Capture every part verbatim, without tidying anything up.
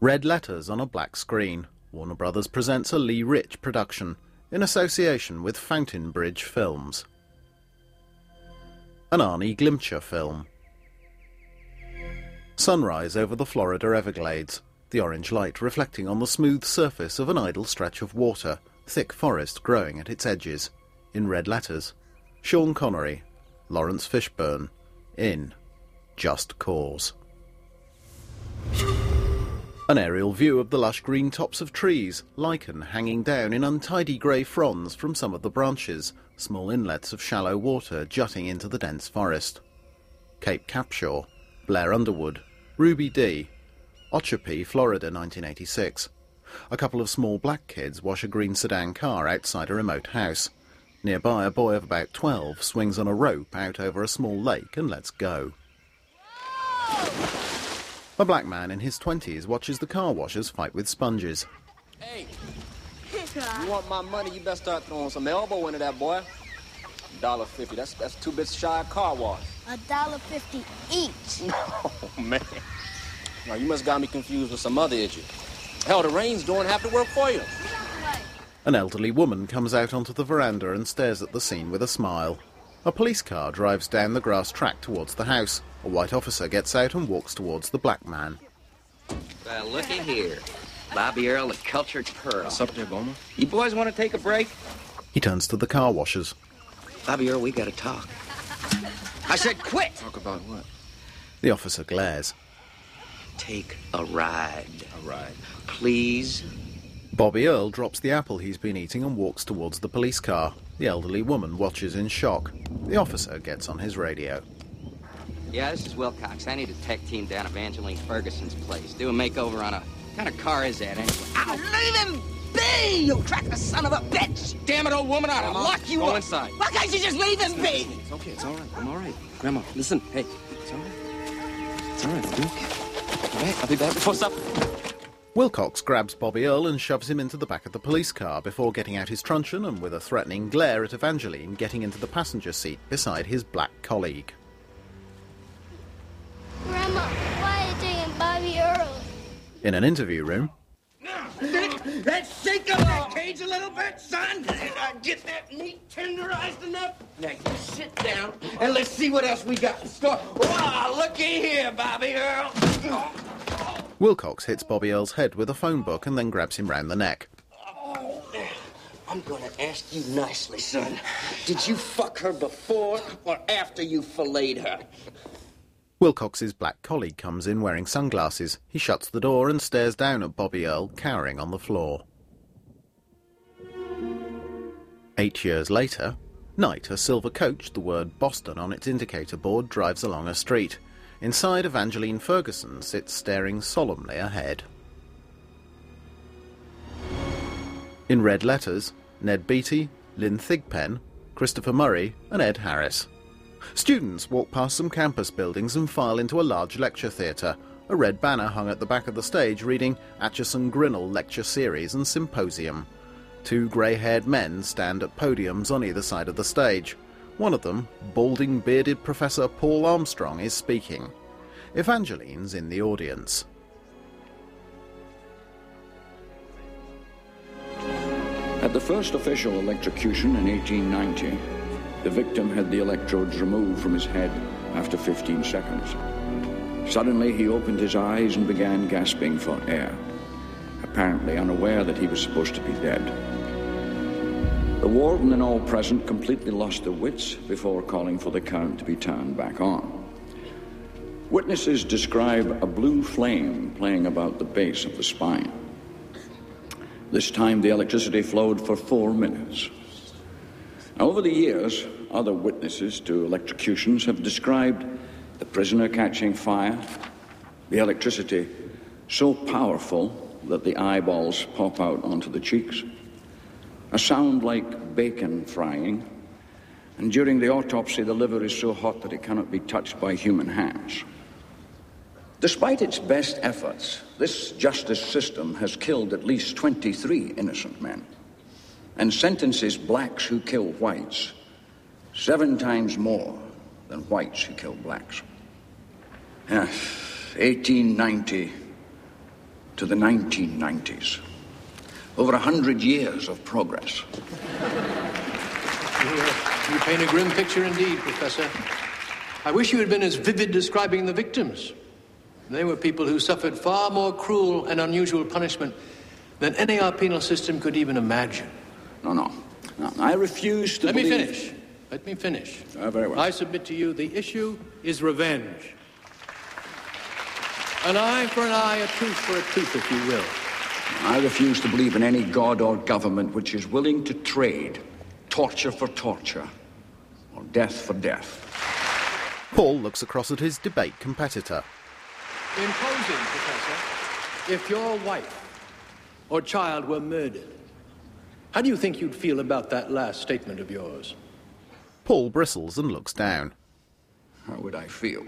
Red letters on a black screen. Warner Brothers presents a Lee Rich production in association with Fountain Bridge Films. An Arnie Glimcher film. Sunrise over the Florida Everglades, the orange light reflecting on the smooth surface of an idle stretch of water, thick forest growing at its edges. In red letters, Sean Connery, Lawrence Fishburne, in Just Cause. An aerial view of the lush green tops of trees, lichen hanging down in untidy grey fronds from some of the branches, small inlets of shallow water jutting into the dense forest. Cape Capshaw, Blair Underwood, Ruby D, Ochapee, Florida, nineteen eighty-six. A couple of small black kids wash a green sedan car outside a remote house. Nearby, a boy of about twelve swings on a rope out over a small lake and lets go. A black man in his twenties watches the car washers fight with sponges. Hey, you want my money, you better start throwing some elbow into that, boy. a dollar fifty, that's, that's two bits shy of car wash. a dollar fifty each. Oh, man. Now, you must got me confused with some other idiot. Hell, the rain's doing half the work for you. An elderly woman comes out onto the veranda and stares at the scene with a smile. A police car drives down the grass track towards the house. A white officer gets out and walks towards the black man. Well, looky here. Bobby Earl, the cultured pearl. What's up there, Bowman? You boys want to take a break? He turns to the car washers. Bobby Earl, we gotta talk. I said quit! Talk about what? The officer glares. Take a ride. A ride. Please? Bobby Earl drops the apple he's been eating and walks towards the police car. The elderly woman watches in shock. The officer gets on his radio. Yeah, this is Wilcox. I need a tech team down at Evangeline Ferguson's place. Do a makeover on a... What kind of car is that, anyway? Ow, leave him be, you cracker son of a bitch! Damn it, old woman, I'll lock you Go up! inside. Why can't you just leave him be? It's okay, it's all right. I'm all right. Grandma, listen. Hey, it's all right. It's all right, I'll be okay. All right, I'll be back before supper. Wilcox grabs Bobby Earl and shoves him into the back of the police car before getting out his truncheon and, with a threatening glare at Evangeline, getting into the passenger seat beside his black colleague. Grandma, why are you taking Bobby Earl? In an interview room, Let's shake up that cage a little bit, son, and uh, get that meat tenderized enough. Now, you sit down, and let's see what else we got in store. Wow, looky here, Bobby Earl. Wilcox hits Bobby Earl's head with a phone book and then grabs him round the neck. Oh, I'm gonna ask you nicely, son. Did you fuck her before or after you filleted her? Wilcox's black colleague comes in wearing sunglasses. He shuts the door and stares down at Bobby Earl, cowering on the floor. Eight years later, night, a silver coach, the word Boston on its indicator board, drives along a street. Inside, Evangeline Ferguson sits staring solemnly ahead. In red letters, Ned Beatty, Lynn Thigpen, Christopher Murray and Ed Harris. Students walk past some campus buildings and file into a large lecture theatre. A red banner hung at the back of the stage reading Atchison Grinnell Lecture Series and Symposium. Two grey-haired men stand at podiums on either side of the stage. One of them, balding, bearded Professor Paul Armstrong, is speaking. Evangeline's in the audience. At the first official electrocution in eighteen ninety, the victim had the electrodes removed from his head after fifteen seconds. Suddenly, he opened his eyes and began gasping for air, apparently unaware that he was supposed to be dead. The warden and all present completely lost their wits before calling for the current to be turned back on. Witnesses describe a blue flame playing about the base of the spine. This time, the electricity flowed for four minutes. Over the years, other witnesses to electrocutions have described the prisoner catching fire, the electricity so powerful that the eyeballs pop out onto the cheeks, a sound like bacon frying, and during the autopsy, the liver is so hot that it cannot be touched by human hands. Despite its best efforts, this justice system has killed at least twenty-three innocent men and sentences blacks who kill whites seven times more than whites who kill blacks. Yes, eighteen ninety to the nineteen nineties. Over a hundred years of progress. You, uh, you paint a grim picture indeed, Professor. I wish you had been as vivid describing the victims. They were people who suffered far more cruel and unusual punishment than any our penal system could even imagine. No, no. no I refuse to Let believe... me finish. Let me finish. Uh, very well. I submit to you the issue is revenge. An eye for an eye, a tooth for a tooth, if you will. I refuse to believe in any god or government which is willing to trade torture for torture or death for death. Paul looks across at his debate competitor. In closing, Professor, if your wife or child were murdered, how do you think you'd feel about that last statement of yours? Paul bristles and looks down. How would I feel?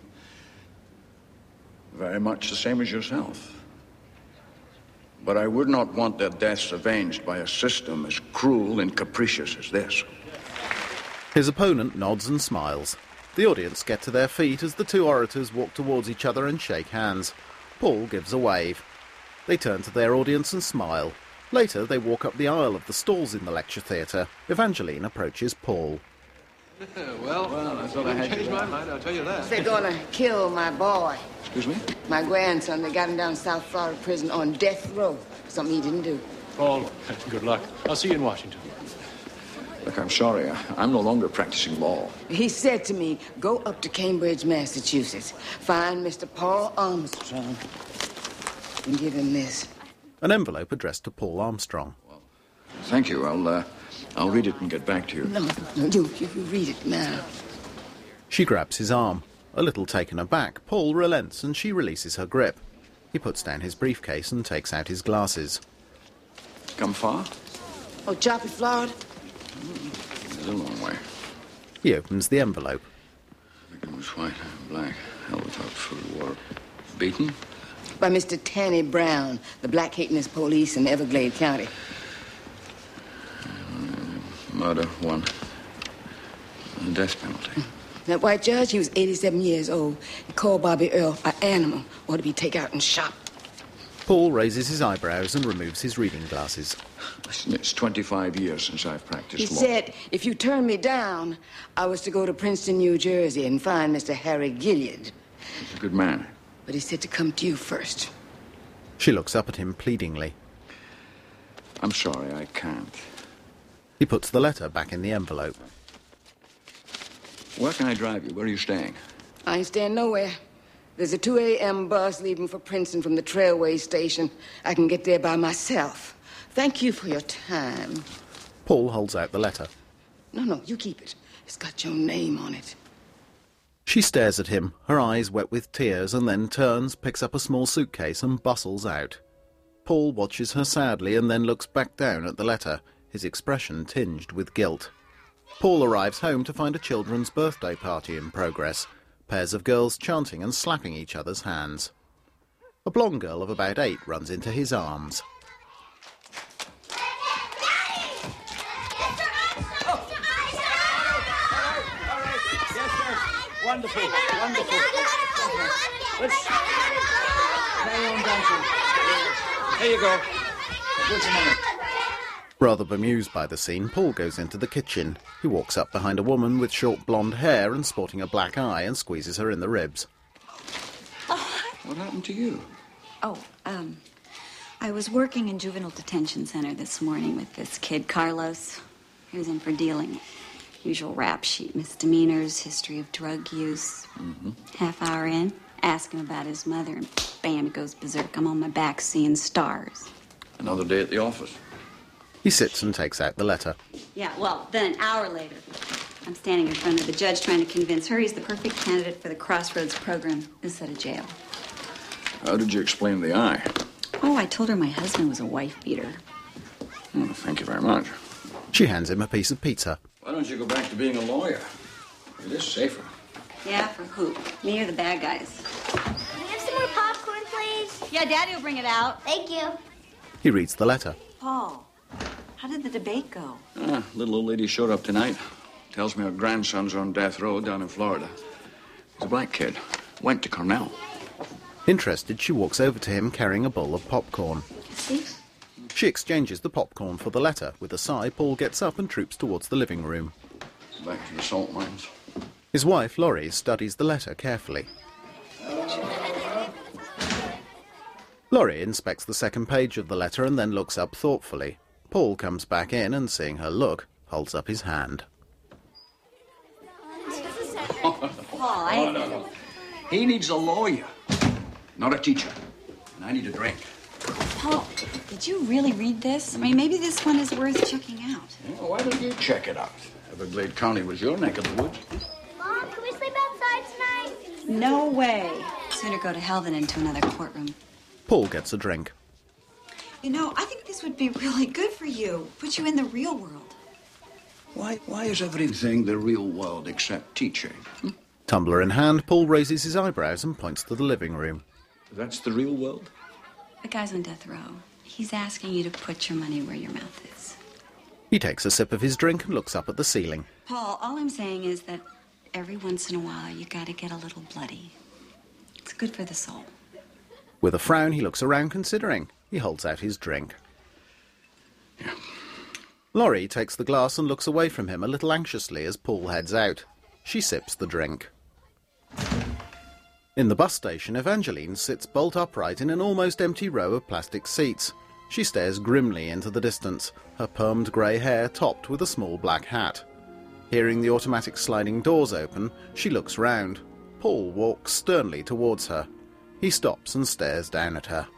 Very much the same as yourself. But I would not want their deaths avenged by a system as cruel and capricious as this. His opponent nods and smiles. The audience get to their feet as the two orators walk towards each other and shake hands. Paul gives a wave. They turn to their audience and smile. Later, they walk up the aisle of the stalls in the lecture theatre. Evangeline approaches Paul. well, well, I thought I had changed my mind, I'll tell you that. They're gonna kill my boy. Excuse me? My grandson. They got him down South Florida prison on death row. Something he didn't do. Paul, good luck. I'll see you in Washington. Look, I'm sorry. I, I'm no longer practicing law. He said to me, go up to Cambridge, Massachusetts. Find Mister Paul Armstrong and give him this. An envelope addressed to Paul Armstrong. Well, thank you. I'll, uh, I'll read it and get back to you. No, no, you, you, you read it now. She grabs his arm. A little taken aback, Paul relents and she releases her grip. He puts down his briefcase and takes out his glasses. Come far? Oh, Choppy, Florida? It's a long way. He opens the envelope. Victim was white and black, held without food or water. Beaten? By Mister Tanny Brown, the black-hatingest police in Everglade County. Uh, murder, one. The death penalty. That white judge, he was eighty-seven years old. He called Bobby Earl an animal, ought to be taken out and shot. Paul raises his eyebrows and removes his reading glasses. Listen, it's twenty-five years since I've practiced He law. said if you turned me down, I was to go to Princeton, New Jersey and find Mister Harry Gilead. He's a good man. But he said to come to you first. She looks up at him pleadingly. I'm sorry, I can't. He puts the letter back in the envelope. Where can I drive you? Where are you staying? I ain't staying nowhere. There's a two a.m. bus leaving for Princeton from the Trailway Station. I can get there by myself. Thank you for your time. Paul holds out the letter. No, no, you keep it. It's got your name on it. She stares at him, her eyes wet with tears, and then turns, picks up a small suitcase and bustles out. Paul watches her sadly and then looks back down at the letter, his expression tinged with guilt. Paul arrives home to find a children's birthday party in progress, pairs of girls chanting and slapping each other's hands. A blonde girl of about eight runs into his arms. Wonderful, wonderful. Let's carry on dancing. There you go. Just a minute. Rather bemused by the scene, Paul goes into the kitchen. He walks up behind a woman with short blonde hair and sporting a black eye and squeezes her in the ribs. Oh. What happened to you? Oh, um, I was working in juvenile detention center this morning with this kid, Carlos. He was in for dealing. Usual rap sheet, misdemeanors, history of drug use. Mm-hmm. Half hour in, ask him about his mother, and bam, he goes berserk. I'm on my back seeing stars. Another day at the office. He sits and takes out the letter. Yeah, well, then an hour later, I'm standing in front of the judge trying to convince her he's the perfect candidate for the Crossroads program instead of jail. How did you explain the eye? Oh, I told her my husband was a wife beater. Oh, thank you very much. She hands him a piece of pizza. Why don't you go back to being a lawyer? It is safer. Yeah, for who? Me or the bad guys? Can we have some more popcorn, please? Yeah, Daddy will bring it out. Thank you. He reads the letter. Paul, how did the debate go? Ah, little old lady showed up tonight. Tells me her grandson's on death row down in Florida. He's a black kid. Went to Cornell. Interested, she walks over to him carrying a bowl of popcorn. See? She exchanges the popcorn for the letter. With a sigh, Paul gets up and troops towards the living room. Back to the salt mines. His wife, Laurie, studies the letter carefully. Laurie inspects the second page of the letter and then looks up thoughtfully. Paul comes back in and, seeing her look, holds up his hand. Paul, I... Oh, no, no. He needs a lawyer, not a teacher. And I need a drink. Paul, did you really read this? I mean, maybe this one is worth checking out. Well, why don't you check it out? Everglade County was your neck of the woods. Mom, can we sleep outside tonight? No way. Sooner go to hell than into another courtroom. Paul gets a drink. You know, I think this would be really good for you. Put you in the real world. Why, why is everything the real world except teaching? Hmm? Tumbler in hand, Paul raises his eyebrows and points to the living room. That's the real world? The guy's on death row. He's asking you to put your money where your mouth is. He takes a sip of his drink and looks up at the ceiling. Paul, all I'm saying is that every once in a while you gotta get a little bloody. It's good for the soul. With a frown, he looks around considering. He holds out his drink. Yeah. Laurie takes the glass and looks away from him a little anxiously as Paul heads out. She sips the drink. In the bus station, Evangeline sits bolt upright in an almost empty row of plastic seats. She stares grimly into the distance, her permed grey hair topped with a small black hat. Hearing the automatic sliding doors open, she looks round. Paul walks sternly towards her. He stops and stares down at her.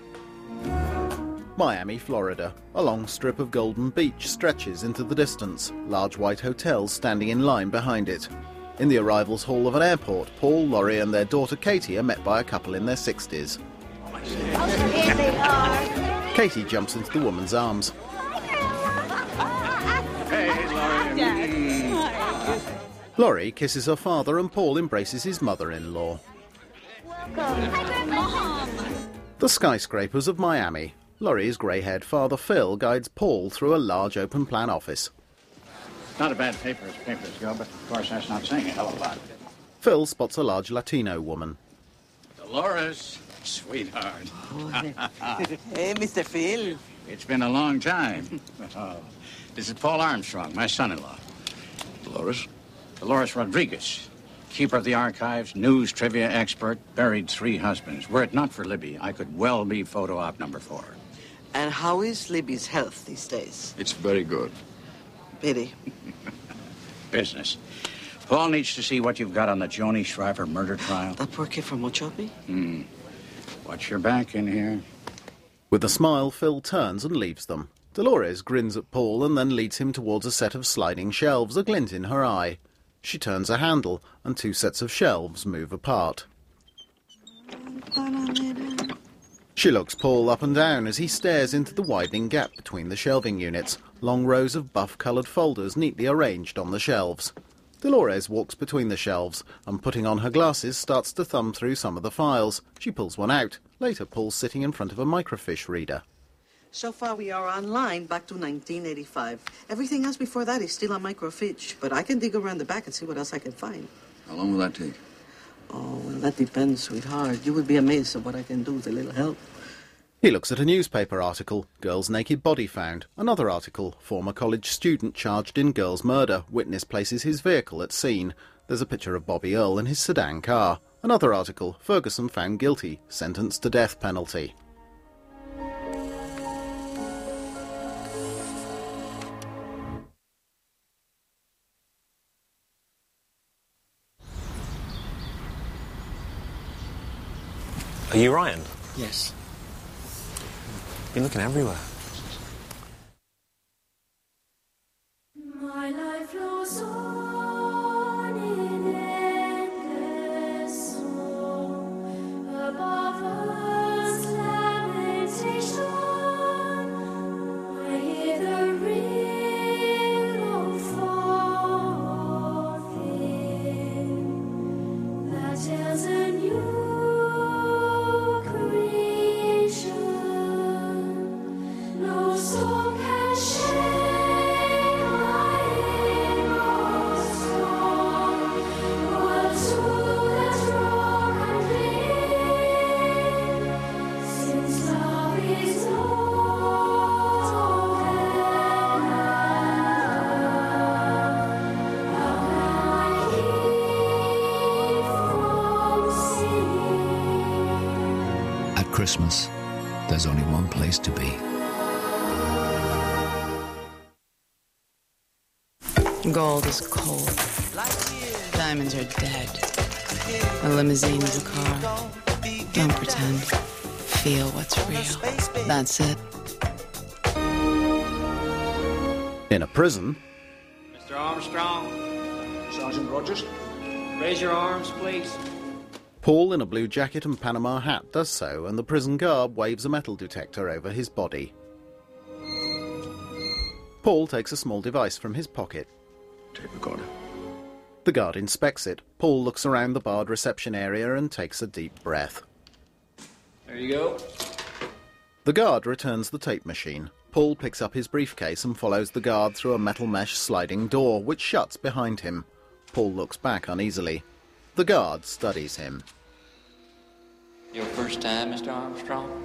Miami, Florida. A long strip of golden beach stretches into the distance, large white hotels standing in line behind it. In the arrivals hall of an airport, Paul, Laurie and their daughter Katie are met by a couple in their sixties. Here they are. Katie jumps into the woman's arms. Hey, Laurie. Laurie kisses her father and Paul embraces his mother-in-law. The skyscrapers of Miami. Laurie's grey-haired father, Phil, guides Paul through a large open-plan office. Not a bad paper as papers go, but of course that's not saying a hell of a lot. Phil spots a large Latino woman. Dolores, sweetheart. Hey, Mister Phil. It's been a long time. Oh, this is Paul Armstrong, my son-in-law. Dolores? Dolores Rodriguez, keeper of the archives, news trivia expert, buried three husbands. Were it not for Libby, I could well be photo op number four. And how is Libby's health these days? It's very good. Pity. Business. Paul needs to see what you've got on the Joni Shriver murder trial. That poor kid from Ochopi? Hmm. Watch your back in here. With a smile, Phil turns and leaves them. Dolores grins at Paul and then leads him towards a set of sliding shelves, a glint in her eye. She turns a handle, and two sets of shelves move apart. She looks Paul up and down as he stares into the widening gap between the shelving units, long rows of buff-coloured folders neatly arranged on the shelves. Dolores walks between the shelves and, putting on her glasses, starts to thumb through some of the files. She pulls one out. Later, Paul's sitting in front of a microfiche reader. So far, we are online back to nineteen eighty-five. Everything else before that is still on microfiche, but I can dig around the back and see what else I can find. How long will that take? Oh, well, that depends, sweetheart. You would be amazed at what I can do with a little help. He looks at a newspaper article, girl's naked body found. Another article, former college student charged in girl's murder, witness places his vehicle at scene. There's a picture of Bobby Earl in his sedan car. Another article, Ferguson found guilty, sentenced to death penalty. Are you Ryan? Yes. Been looking everywhere. My life flows on in endless song above earth's lamentation. I hear the ring of far within that tells a new creation. Christmas, there's only one place to be. Gold is cold. Diamonds are dead. A limousine is a car. Don't pretend. Feel what's real. That's it. In a prison, Mister Armstrong. Sergeant Rogers. Raise your arms, please. Paul in a blue jacket and Panama hat does so, and the prison guard waves a metal detector over his body. Paul takes a small device from his pocket. Tape recorder. The guard inspects it. Paul looks around the barred reception area and takes a deep breath. There you go. The guard returns the tape machine. Paul picks up his briefcase and follows the guard through a metal mesh sliding door, which shuts behind him. Paul looks back uneasily. The guard studies him. Your first time, Mister Armstrong?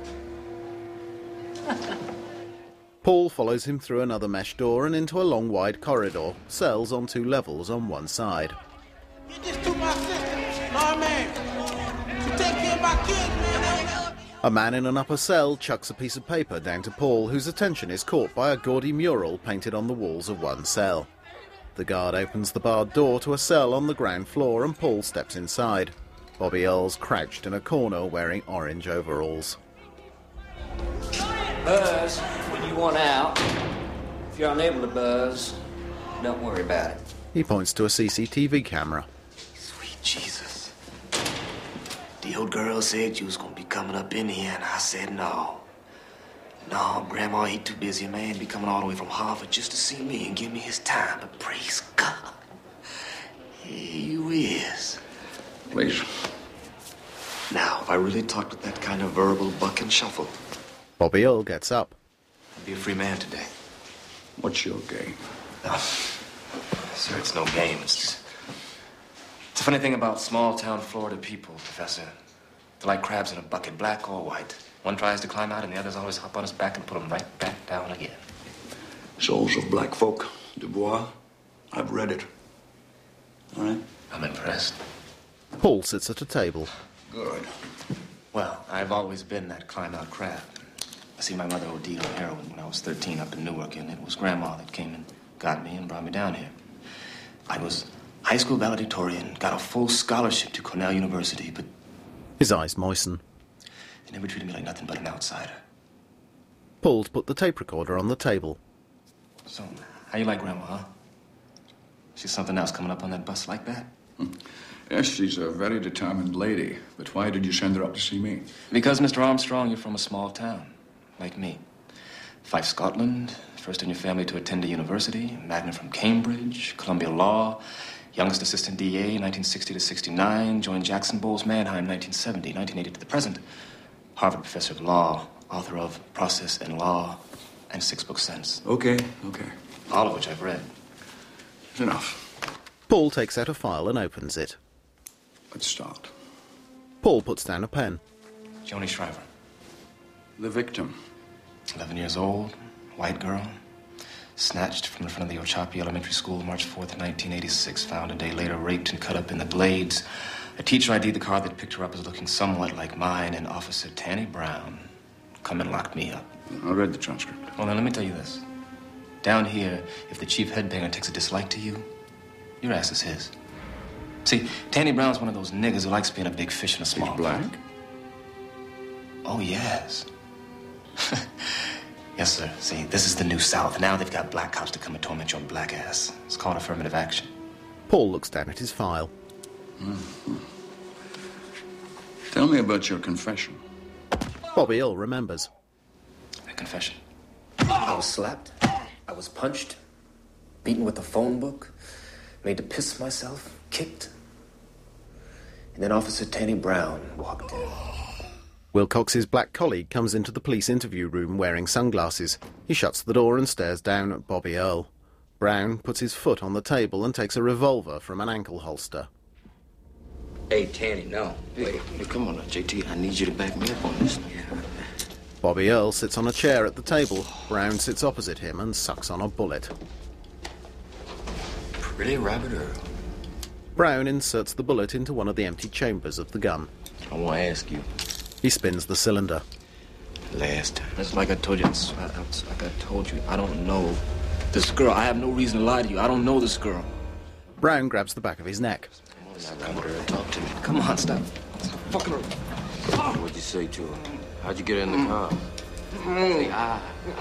Paul follows him through another mesh door and into a long, wide corridor, cells on two levels on one side. Get this to my sister, my man. To take care of my kids, man. A man in an upper cell chucks a piece of paper down to Paul, whose attention is caught by a gaudy mural painted on the walls of one cell. The guard opens the barred door to a cell on the ground floor and Paul steps inside. Bobby Earl's crouched in a corner wearing orange overalls. Buzz when you want out. If you're unable to buzz, don't worry about it. He points to a C C T V camera. Sweet Jesus. The old girl said you was gonna be coming up in here, and I said no. No, Grandma ain't too busy. A man be coming all the way from Harvard just to see me and give me his time, but praise God. Here you is. Please. Now, if I really talked with that kind of verbal buck and shuffle, Bobby Earl gets up. I'd be a free man today. What's your game? No. Sir, it's no game. It's just... It's a funny thing about small-town Florida people, Professor. They're like crabs in a bucket, black or white. One tries to climb out, and the others always hop on his back and put him right back down again. Souls of Black Folk, Du Bois. I've read it. All right? I'm impressed. Paul sits at a table. Good. Well, I've always been that climb-out crab. I see my mother O D'd on heroin when I was thirteen up in Newark, and it was Grandma that came and got me and brought me down here. I was high school valedictorian, got a full scholarship to Cornell University, but... His eyes moisten. They never treated me like nothing but an outsider. Paul's put the tape recorder on the table. So, how you like Grandma, huh? She's something else coming up on that bus like that? Hmm. Yes, she's a very determined lady. But why did you send her up to see me? Because, Mister Armstrong, you're from a small town, like me. Fife, Scotland, first in your family to attend a university, magna from Cambridge, Columbia Law, youngest assistant D A, nineteen sixty to sixty-nine, joined Jackson Bowles Mannheim, nineteen seventy, nineteen eighty to the present. Harvard professor of law, author of Process and Law, and Six Book Sense. Okay, okay. All of which I've read. It's enough. Paul takes out a file and opens it. Let's start. Paul puts down a pen. Joni Shriver. The victim. Eleven years old, white girl. Snatched from the front of the Ochapi Elementary School March fourth, nineteen eighty-six. Found a day later raped and cut up in the Glades. A teacher I D'd the car that picked her up as looking somewhat like mine, and Officer Tanny Brown come and locked me up. I read the transcript. Well, then let me tell you this. Down here, if the chief headbanger takes a dislike to you, your ass is his. See, Tanny Brown's one of those niggas who likes being a big fish in a small He's black? pond. Oh, yes. Yes, sir. See, this is the new South. Now they've got black cops to come and torment your black ass. It's called affirmative action. Paul looks down at his file. Mm-hmm. Tell me about your confession. Bobby Earl remembers. A confession. I was slapped. I was punched. Beaten with a phone book. Made to piss myself. Kicked. And then Officer Tanny Brown walked in. Wilcox's black colleague comes into the police interview room wearing sunglasses. He shuts the door and stares down at Bobby Earl. Brown puts his foot on the table and takes a revolver from an ankle holster. Hey, Tanny, no. Hey, hey, come on now, J T. I need you to back me up on this. Bobby Earl sits on a chair at the table. Brown sits opposite him and sucks on a bullet. Pretty Robert Earl. Brown inserts the bullet into one of the empty chambers of the gun. I want to ask you, He spins the cylinder. Last time. It's like I told you. It's, it's like I told you. I don't know this girl. I have no reason to lie to you. I don't know this girl. Brown grabs the back of his neck. Come over here and talk to me. Come on, stop. Stop fucking her. Oh. What'd you say to her? How'd you get in the car? Say, ah.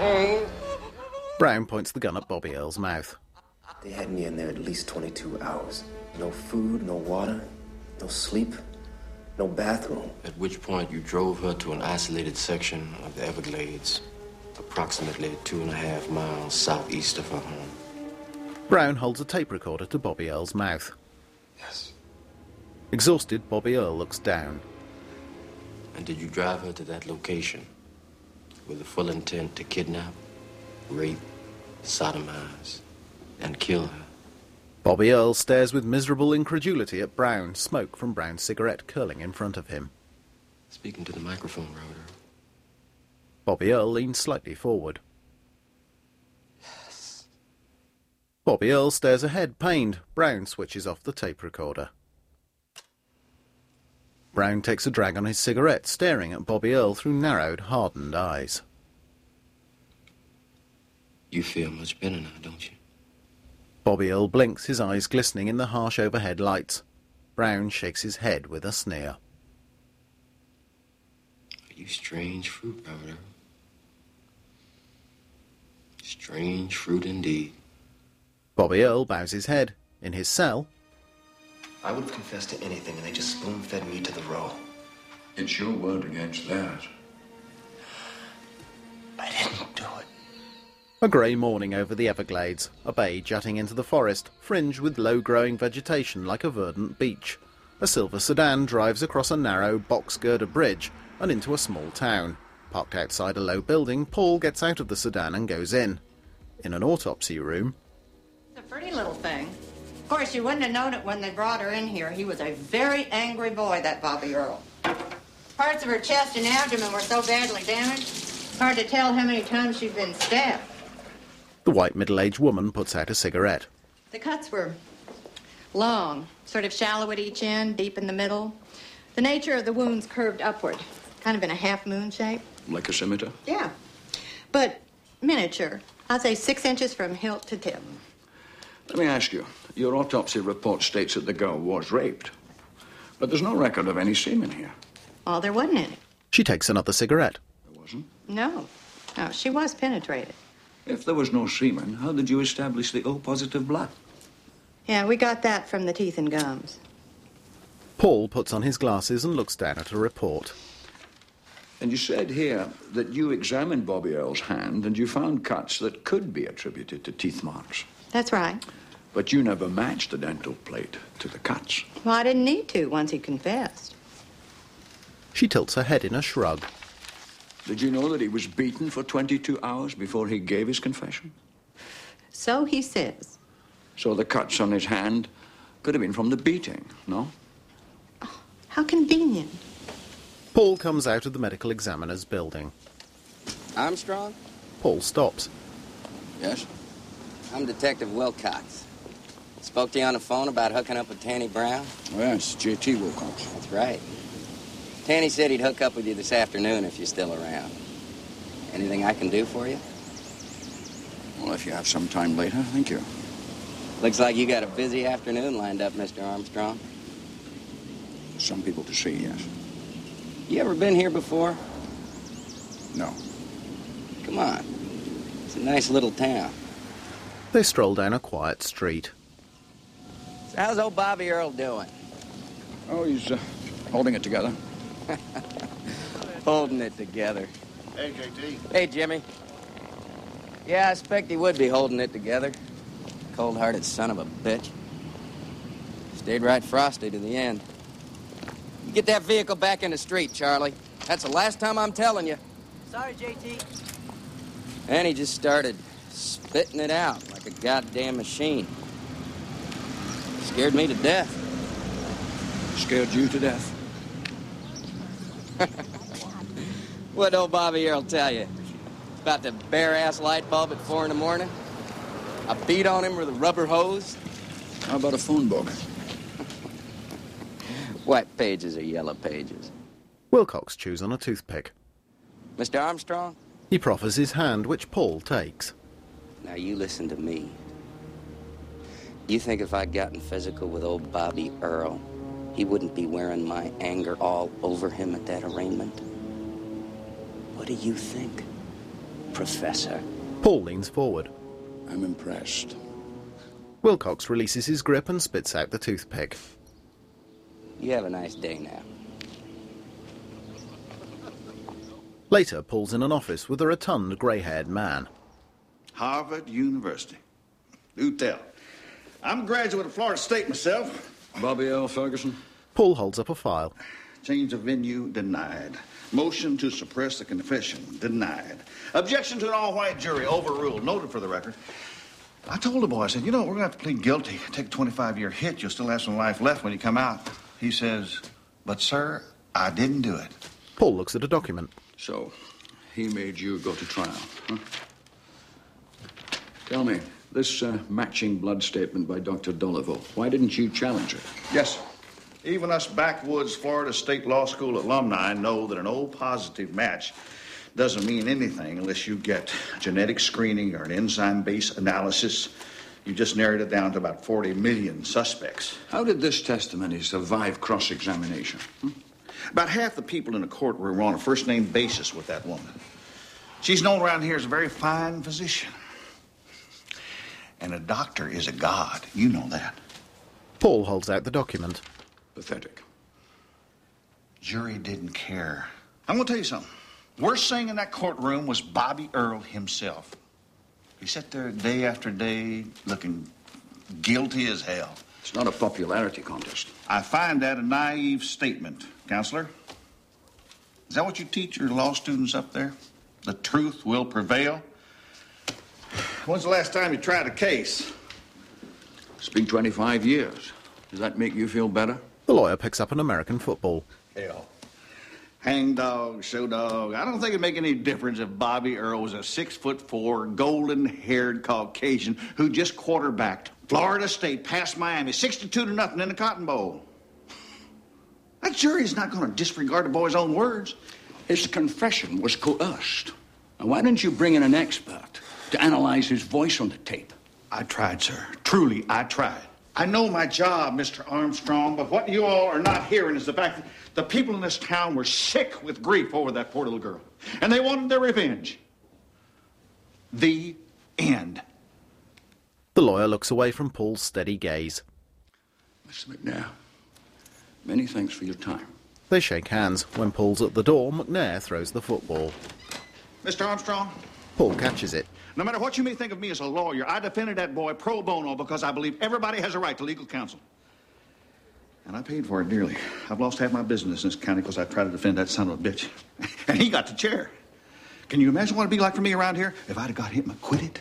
Brown points the gun at Bobby Earl's mouth. They had me in there at least twenty-two hours. No food, no water, no sleep, no bathroom. At which point you drove her to an isolated section of the Everglades, approximately two and a half miles southeast of her home. Brown holds a tape recorder to Bobby Earl's mouth. Yes. Exhausted, Bobby Earl looks down. And did you drive her to that location with the full intent to kidnap, rape, sodomize, and kill her? Bobby Earl stares with miserable incredulity at Brown, smoke from Brown's cigarette curling in front of him. Speaking to the microphone, Robert. Bobby Earl leans slightly forward. Yes. Bobby Earl stares ahead, pained. Brown switches off the tape recorder. Brown takes a drag on his cigarette, staring at Bobby Earl through narrowed, hardened eyes. You feel much better now, don't you? Bobby Earl blinks, his eyes glistening in the harsh overhead lights. Brown shakes his head with a sneer. Are you strange fruit, Robert Earl? Strange fruit indeed. Bobby Earl bows his head. In his cell, I would have confessed to anything, and they just spoon-fed me to the row. It's your word against theirs. I didn't do it. a grey morning over the Everglades, a bay jutting into the forest, fringed with low-growing vegetation like a verdant beach. A silver sedan drives across a narrow, box-girder bridge and into a small town. Parked outside a low building, Paul gets out of the sedan and goes in. In an autopsy room... It's a pretty little thing. Of course, you wouldn't have known it when they brought her in here. He was a very angry boy, that Bobby Earl. Parts of her chest and abdomen were so badly damaged, hard to tell how many times she'd been stabbed. The white middle-aged woman puts out a cigarette. The cuts were long, sort of shallow at each end, deep in the middle. The nature of the wounds curved upward, kind of in a half-moon shape. Like a scimitar? Yeah, but miniature. I'd say six inches from hilt to tip. Let me ask you, your autopsy report states that the girl was raped, but there's no record of any semen here. Well, there wasn't any. She takes another cigarette. There wasn't? No. No, she was penetrated. If there was no semen, how did you establish the O-positive blood? Yeah, we got that from the teeth and gums. Paul puts on his glasses and looks down at a report. And you said here that you examined Bobby Earl's hand and you found cuts that could be attributed to teeth marks. That's right. But you never matched the dental plate to the cuts. Well, I didn't need to once he confessed. She tilts her head in a shrug. Did you know that he was beaten for twenty-two hours before he gave his confession? So he says. So the cuts on his hand could have been from the beating, no? How convenient. Paul comes out of the medical examiner's building. Armstrong? Paul stops. Yes? I'm Detective Wilcox. Spoke to you on the phone about hooking up with Tanny Brown? Yes, J T Wilcox. That's right. Tanny said he'd hook up with you this afternoon if you're still around. Anything I can do for you? Well, if you have some time later, thank you. Looks like you got a busy afternoon lined up, Mister Armstrong. Some people to see, yes. You ever been here before? No. Come on. It's a nice little town. They stroll down a quiet street. So how's old Bobby Earl doing? Oh, he's uh, holding it together. Holding it together. Hey, J T. Hey, Jimmy. Yeah, I expect he would be holding it together. Cold-hearted son of a bitch. Stayed right frosty to the end. You get that vehicle back in the street, Charlie. That's the last time I'm telling you. Sorry, J T. And he just started spitting it out like a goddamn machine. Scared me to death. Scared you to death? What'd old Bobby Earl tell you? About the bare-ass light bulb at four in the morning? I beat on him with a rubber hose? How about a phone book? White pages are yellow pages. Wilcox chews on a toothpick. Mister Armstrong? He proffers his hand, which Paul takes. Now, you listen to me. You think if I'd gotten physical with old Bobby Earl, he wouldn't be wearing my anger all over him at that arraignment? What do you think, Professor? Paul leans forward. I'm impressed. Wilcox releases his grip and spits out the toothpick. You have a nice day now. Later, Paul's in an office with a rotund, grey-haired man. Harvard University. Do tell. I'm a graduate of Florida State myself. Bobby L. Ferguson. Paul holds up a file. Change of venue denied. Motion to suppress the confession denied. Objection to an all-white jury overruled. Noted for the record. I told the boy, I said, you know, we're going to have to plead guilty. Take a twenty-five year hit. You'll still have some life left when you come out. He says, but, sir, I didn't do it. Paul looks at a document. So, he made you go to trial, huh? Tell me, this uh, matching blood statement by Doctor Dolivo, why didn't you challenge it? Yes, sir. Even us backwoods Florida State Law School alumni know that an O positive match doesn't mean anything unless you get genetic screening or an enzyme-based analysis. You just narrowed it down to about forty million suspects. How did this testimony survive cross-examination? Hmm? About half the people in the courtroom were on a first-name basis with that woman. She's known around here as a very fine physician. And a doctor is a god. You know that. Paul holds out the document. Pathetic. Jury didn't care. I'm going to tell you something. Worst thing in that courtroom was Bobby Earl himself. He sat there day after day looking guilty as hell. It's not a popularity contest. I find that a naive statement, Counselor. Is that what you teach your law students up there? The truth will prevail? When's the last time you tried a case? It's been twenty-five years. Does that make you feel better? The lawyer picks up an American football. Hell. Hang dog, show dog. I don't think it'd make any difference if Bobby Earl was a six-foot-four, golden-haired Caucasian who just quarterbacked Florida State past Miami, sixty-two to nothing in the Cotton Bowl. That jury's not going to disregard the boy's own words. His confession was coerced. Now, why didn't you bring in an expert to analyze his voice on the tape? I tried, sir. Truly, I tried. I know my job, Mister Armstrong, but what you all are not hearing is the fact that the people in this town were sick with grief over that poor little girl, and they wanted their revenge. The end. The lawyer looks away from Paul's steady gaze. Mister McNair, many thanks for your time. They shake hands. When Paul's at the door, McNair throws the football. Mister Armstrong? Paul catches it. No matter what you may think of me as a lawyer, I defended that boy pro bono because I believe everybody has a right to legal counsel. And I paid for it dearly. I've lost half my business in this county because I tried to defend that son of a bitch. And he got the chair. Can you imagine what it'd be like for me around here if I'd have got him acquitted?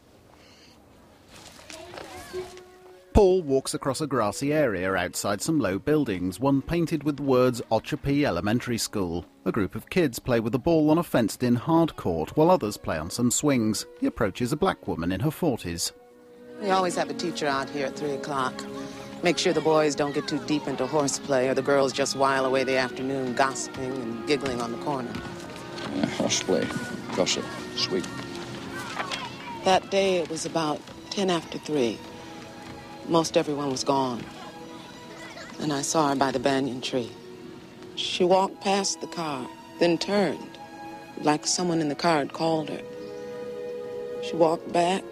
Paul walks across a grassy area outside some low buildings, one painted with the words Ochapee Elementary School. A group of kids play with a ball on a fenced-in hard court, while others play on some swings. He approaches a black woman in her forties. We always have a teacher out here at three o'clock. Make sure the boys don't get too deep into horseplay, or the girls just while away the afternoon gossiping and giggling on the corner. Uh, horseplay, gossip, sweet. That day it was about ten after three. Most everyone was gone. And I saw her by the banyan tree. She walked past the car, then turned, like someone in the car had called her. She walked back,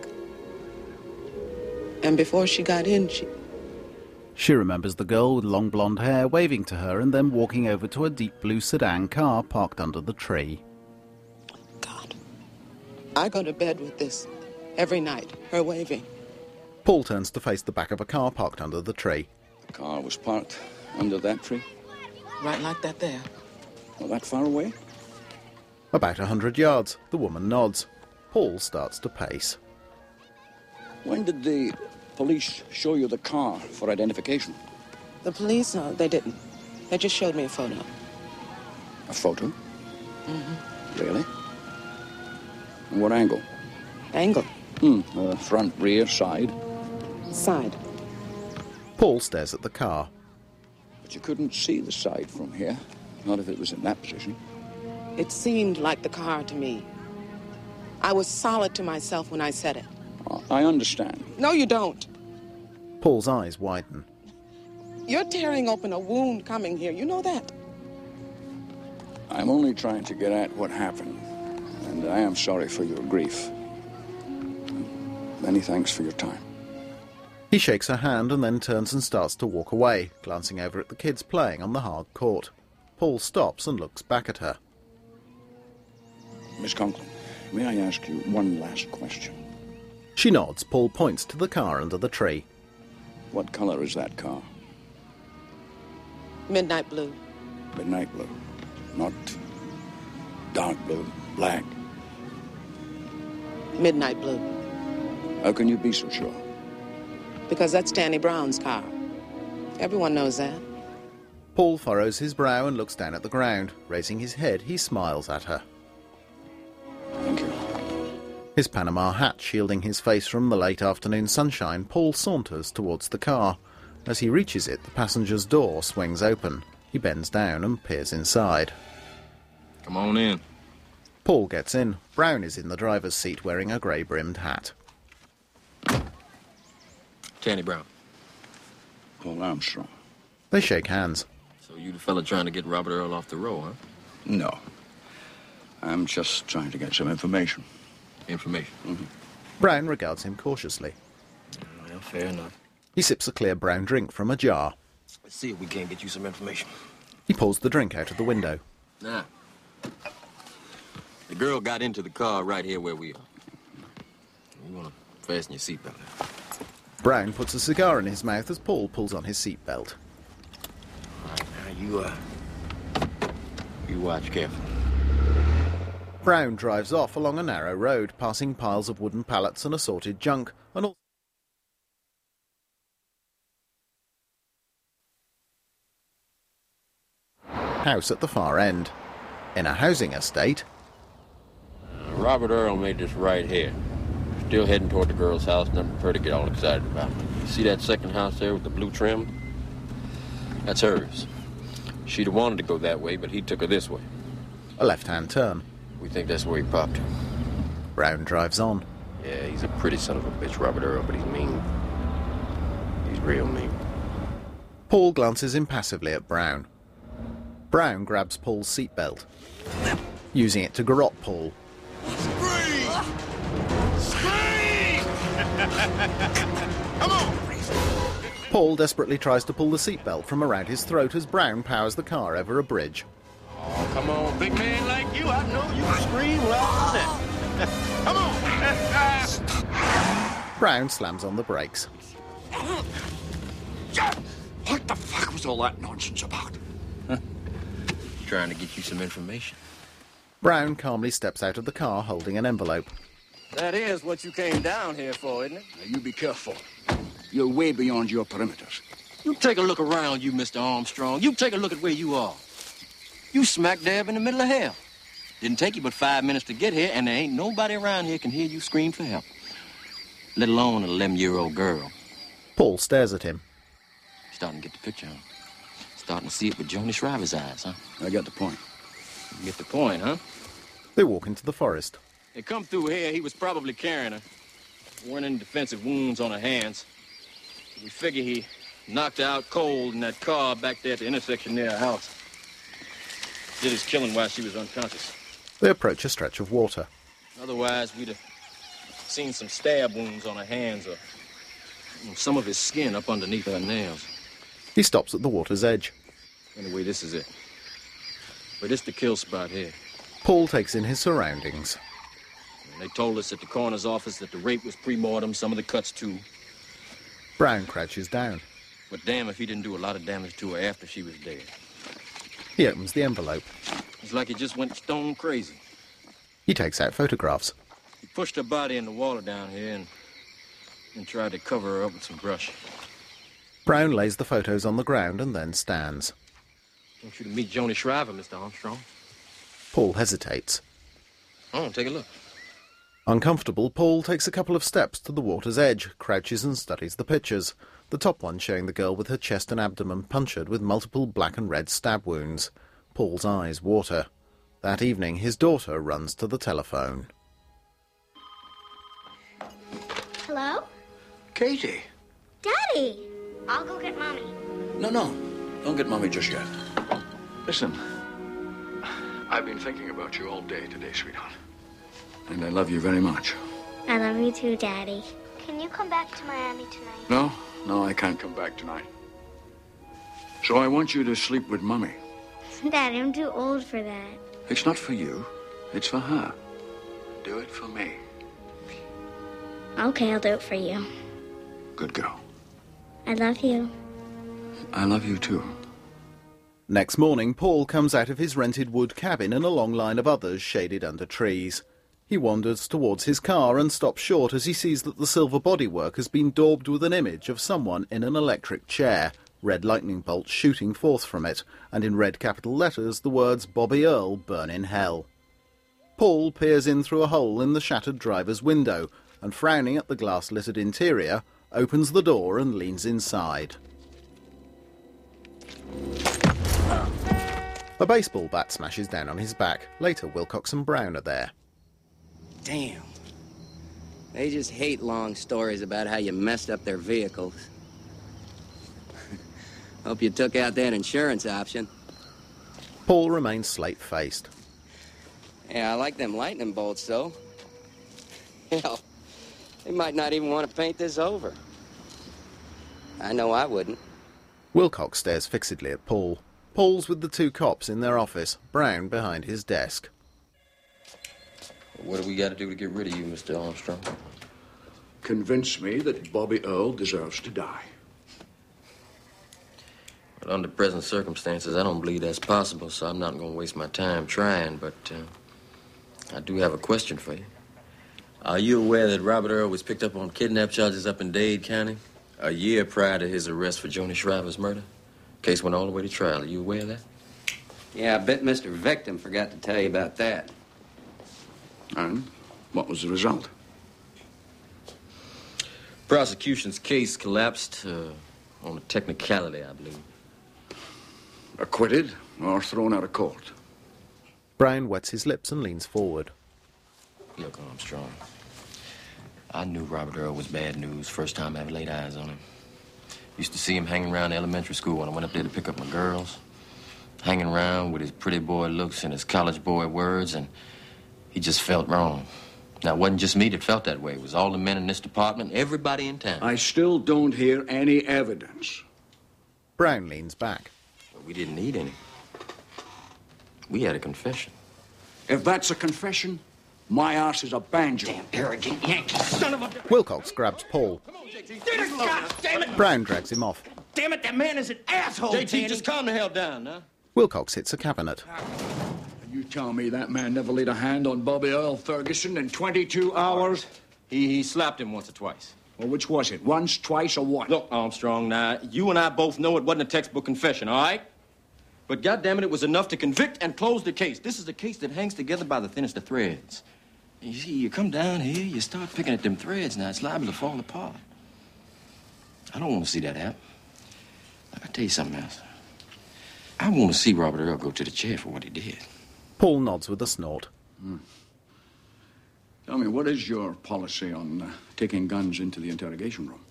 and before she got in, she... She remembers the girl with long blonde hair waving to her and then walking over to a deep blue sedan car parked under the tree. God. I go to bed with this every night, her waving. Paul turns to face the back of a car parked under the tree. The car was parked under that tree? Right like that there. Not that far away? About a hundred yards. The woman nods. Paul starts to pace. When did the police show you the car for identification? The police? No, they didn't. They just showed me a photo. A photo? Mm-hmm. Really? And what angle? Angle? Hmm, uh, front, rear, side? Side. Paul stares at the car. But you couldn't see the side from here. Not if it was in that position. It seemed like the car to me. I was solid to myself when I said it. I understand. No, you don't. Paul's eyes widen. You're tearing open a wound coming here. You know that? I'm only trying to get at what happened, and I am sorry for your grief. Many thanks for your time. He shakes her hand and then turns and starts to walk away, glancing over at the kids playing on the hard court. Paul stops and looks back at her. Miss Conklin, may I ask you one last question? She nods. Paul points to the car under the tree. What color is that car? Midnight blue. Midnight blue. Not dark blue, black. Midnight blue. How can you be so sure? Because that's Danny Brown's car. Everyone knows that. Paul furrows his brow and looks down at the ground. Raising his head, he smiles at her. Thank you. His Panama hat shielding his face from the late afternoon sunshine, Paul saunters towards the car. As he reaches it, the passenger's door swings open. He bends down and peers inside. Come on in. Paul gets in. Brown is in the driver's seat wearing a grey-brimmed hat. Danny Brown. Paul Armstrong. They shake hands. So you the fella trying to get Robert Earl off the road, huh? No. I'm just trying to get some information. Information? Mm-hmm. Brown regards him cautiously. Well, fair enough. He sips a clear brown drink from a jar. Let's see if we can't get you some information. He pulls the drink out of the window. Now, the girl got into the car right here where we are. You want to fasten your seatbelt. Brown puts a cigar in his mouth as Paul pulls on his seatbelt. All right, now you, uh, you watch carefully. Brown drives off along a narrow road, passing piles of wooden pallets and assorted junk, and all house at the far end. In a housing estate, Uh, Robert Earl made this right here. Still heading toward the girl's house, nothing for her to get all excited about. You see that second house there with the blue trim? That's hers. She'd have wanted to go that way, but he took her this way. a left-hand turn. We think that's where he popped her. Brown drives on. Yeah, he's a pretty son of a bitch, Robert Earl, but he's mean. He's real mean. Paul glances impassively at Brown. Brown grabs Paul's seatbelt, using it to garrote Paul. Come on! Paul desperately tries to pull the seatbelt from around his throat as Brown powers the car over a bridge. Oh, come on, big man like you. I know you can scream loud as that. Come on! Brown slams on the brakes. What the fuck was all that nonsense about? Trying to get you some information. Brown calmly steps out of the car holding an envelope. That is what you came down here for, isn't it? Now, you be careful. You're way beyond your perimeters. You take a look around, you Mister Armstrong. You take a look at where you are. You smack dab in the middle of hell. Didn't take you but five minutes to get here, and there ain't nobody around here can hear you scream for help. Let alone an eleven-year-old girl. Paul stares at him. Starting to get the picture, huh? Starting to see it with Joni Shriver's eyes, huh? I got the point. You get the point, huh? They walk into the forest. They come through here, he was probably carrying her. Weren't any defensive wounds on her hands. We figure he knocked her out cold in that car back there at the intersection near her house. Did his killing while she was unconscious. They approach a stretch of water. Otherwise, we'd have seen some stab wounds on her hands or some of his skin up underneath her nails. He stops at the water's edge. Anyway, this is it. But this the kill spot here. Paul takes in his surroundings. And they told us at the coroner's office that the rape was pre-mortem, some of the cuts too. Brown crouches down. But damn if he didn't do a lot of damage to her after she was dead. He opens the envelope. It's like he just went stone crazy. He takes out photographs. He pushed her body in the water down here and, and tried to cover her up with some brush. Brown lays the photos on the ground and then stands. I want you to meet Joni Shriver, Mister Armstrong. Paul hesitates. Oh, take a look. Uncomfortable, Paul takes a couple of steps to the water's edge, crouches and studies the pictures, the top one showing the girl with her chest and abdomen punctured with multiple black and red stab wounds. Paul's eyes water. That evening, his daughter runs to the telephone. Hello? Katie. Daddy! I'll go get Mommy. No, no. Don't get Mommy just yet. Listen, I've been thinking about you all day today, sweetheart. And I love you very much. I love you too, Daddy. Can you come back to Miami tonight? No, no, I can't come back tonight. So I want you to sleep with Mommy. Daddy, I'm too old for that. It's not for you. It's for her. Do it for me. Okay, I'll do it for you. Good girl. I love you. I love you too. Next morning, Paul comes out of his rented wood cabin in a long line of others shaded under trees. He wanders towards his car and stops short as he sees that the silver bodywork has been daubed with an image of someone in an electric chair, red lightning bolts shooting forth from it, and in red capital letters the words Bobby Earl burn in hell. Paul peers in through a hole in the shattered driver's window and, frowning at the glass-littered interior, opens the door and leans inside. A baseball bat smashes down on his back. Later, Wilcox and Brown are there. Damn. They just hate long stories about how you messed up their vehicles. Hope you took out that insurance option. Paul remains slate-faced. Yeah, I like them lightning bolts, though. Hell, they might not even want to paint this over. I know I wouldn't. Wilcox stares fixedly at Paul. Paul's with the two cops in their office, Brown behind his desk. What do we got to do to get rid of you, Mister Armstrong? Convince me that Bobby Earl deserves to die. But under present circumstances, I don't believe that's possible, so I'm not going to waste my time trying, but uh, I do have a question for you. Are you aware that Robert Earl was picked up on kidnap charges up in Dade County a year prior to his arrest for Joni Shriver's murder? Case went all the way to trial. Are you aware of that? Yeah, I bet Mister Victim forgot to tell you about that. And what was the result? Prosecution's case collapsed uh, on a technicality, I believe. Acquitted or thrown out of court? Brown wets his lips and leans forward. Look, Armstrong, I knew Robert Earl was bad news first time I ever laid eyes on him. Used to see him hanging around elementary school when I went up there to pick up my girls. Hanging around with his pretty boy looks and his college boy words, and he just felt wrong. Now, it wasn't just me that felt that way. It was all the men in this department, everybody in town. I still don't hear any evidence. Brown leans back. But we didn't need any. We had a confession. If that's a confession, my ass is a banjo. Damn arrogant Yankee son of a... Wilcox grabs Paul. God damn it! Brown drags him off. Damn it, that man is an asshole, J T, Danny. just calm the hell down, huh? Wilcox hits a cabinet. You tell me that man never laid a hand on Bobby Earl Ferguson in twenty-two hours? He, he slapped him once or twice. Well, which was it? Once, twice, or what? Look, Armstrong, now, you and I both know it wasn't a textbook confession, all right? But goddammit, it was enough to convict and close the case. This is a case that hangs together by the thinnest of threads. You see, you come down here, you start picking at them threads, now it's liable to fall apart. I don't want to see that happen. I'll tell you something else. I want to see Robert Earl go to the chair for what he did. Paul nods with a snort. Hmm. Tell me, what is your policy on uh, taking guns into the interrogation room?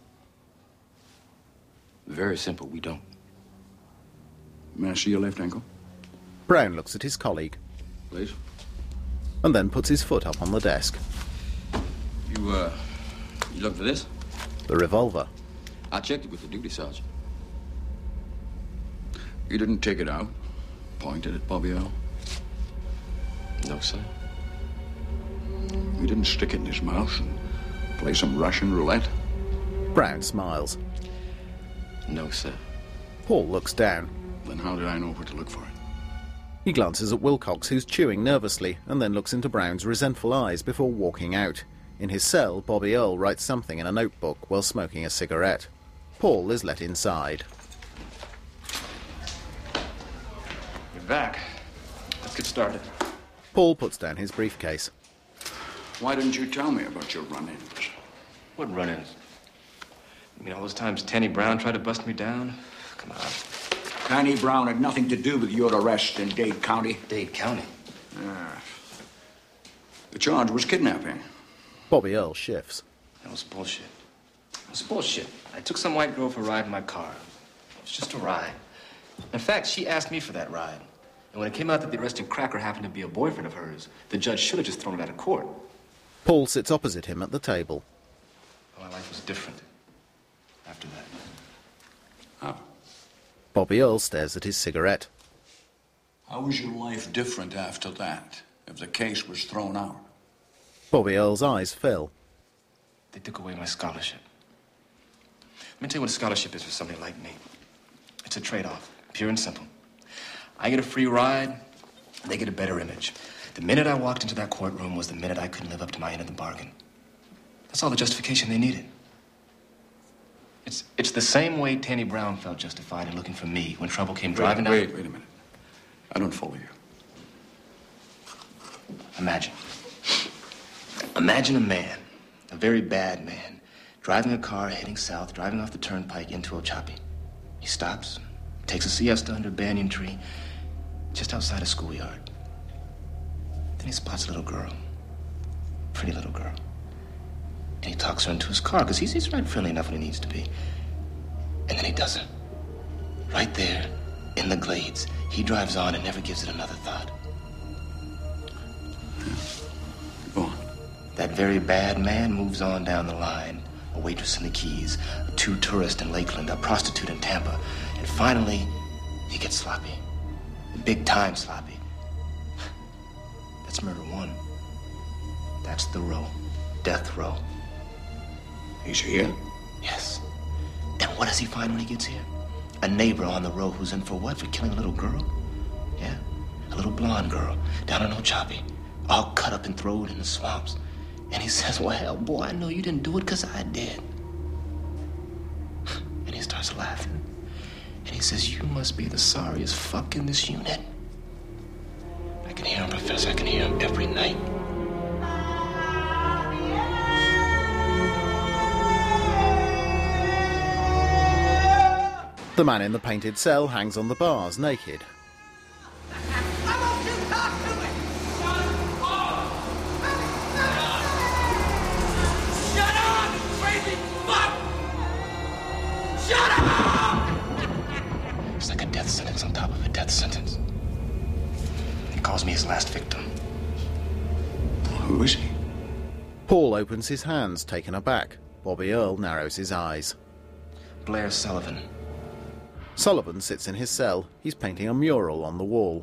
Very simple, we don't. May I see your left ankle? Brown looks at his colleague. Please. And then puts his foot up on the desk. You, uh, you look for this? The revolver. I checked it with the duty sergeant. You didn't take it out? Pointed at Bobby Earl? No, sir. You didn't stick it in his mouth and play some Russian roulette? Brown smiles. No, sir. Paul looks down. Then how did I know where to look for it? He glances at Wilcox, who's chewing nervously, and then looks into Brown's resentful eyes before walking out. In his cell, Bobby Earl writes something in a notebook while smoking a cigarette. Paul is let inside. You're back. Let's get started. Paul puts down his briefcase. Why didn't you tell me about your run-ins? What run-ins? I mean, all those times Tanny Brown tried to bust me down? Come on. Connie Brown had nothing to do with your arrest in Dade County. Dade County? Yeah. The charge was kidnapping. Bobby Earl shifts. That was bullshit. It was bullshit. I took some white girl for a ride in my car. It was just a ride. In fact, she asked me for that ride. And when it came out that the arrested cracker happened to be a boyfriend of hers, the judge should have just thrown it out of court. Paul sits opposite him at the table. My life was different after that. How? Bobby Earl stares at his cigarette. How was your life different after that, if the case was thrown out? Bobby Earl's eyes fill. They took away my scholarship. Let me tell you what a scholarship is for somebody like me. It's a trade-off, pure and simple. I get a free ride, they get a better image. The minute I walked into that courtroom was the minute I couldn't live up to my end of the bargain. That's all the justification they needed. It's, it's the same way Tanny Brown felt justified in looking for me when trouble came driving down. Wait, wait a minute. I don't follow you. Imagine. Imagine a man, a very bad man, driving a car heading south, driving off the turnpike into Ochapi. He stops, takes a siesta under a banyan tree, just outside a schoolyard. Then he spots a little girl, pretty little girl. And he talks her into his car, because he's, he's right friendly enough when he needs to be. And then he doesn't. Right there, in the glades, he drives on and never gives it another thought. Go on. That very bad man moves on down the line. A waitress in the Keys, two tourists in Lakeland, a prostitute in Tampa. And finally, he gets sloppy. Big time sloppy. That's murder one. That's the row. Death row. He's here? Yes. And what does he find when he gets here? A neighbor on the row who's in for what? For killing a little girl? Yeah. A little blonde girl down in Ochapi, all cut up and thrown in the swamps. And he says, well, boy, I know you didn't do it because I did. And he starts laughing. And he says, you must be the sorriest fuck in this unit. I can hear him, Professor. I can hear him every night. The man in the painted cell hangs on the bars, naked. Shut up, crazy fuck! Shut up! It's like a death sentence on top of a death sentence. He calls me his last victim. Who is he? Paul opens his hands, taken aback. Bobby Earl narrows his eyes. Blair Sullivan. Sullivan sits in his cell. He's painting a mural on the wall.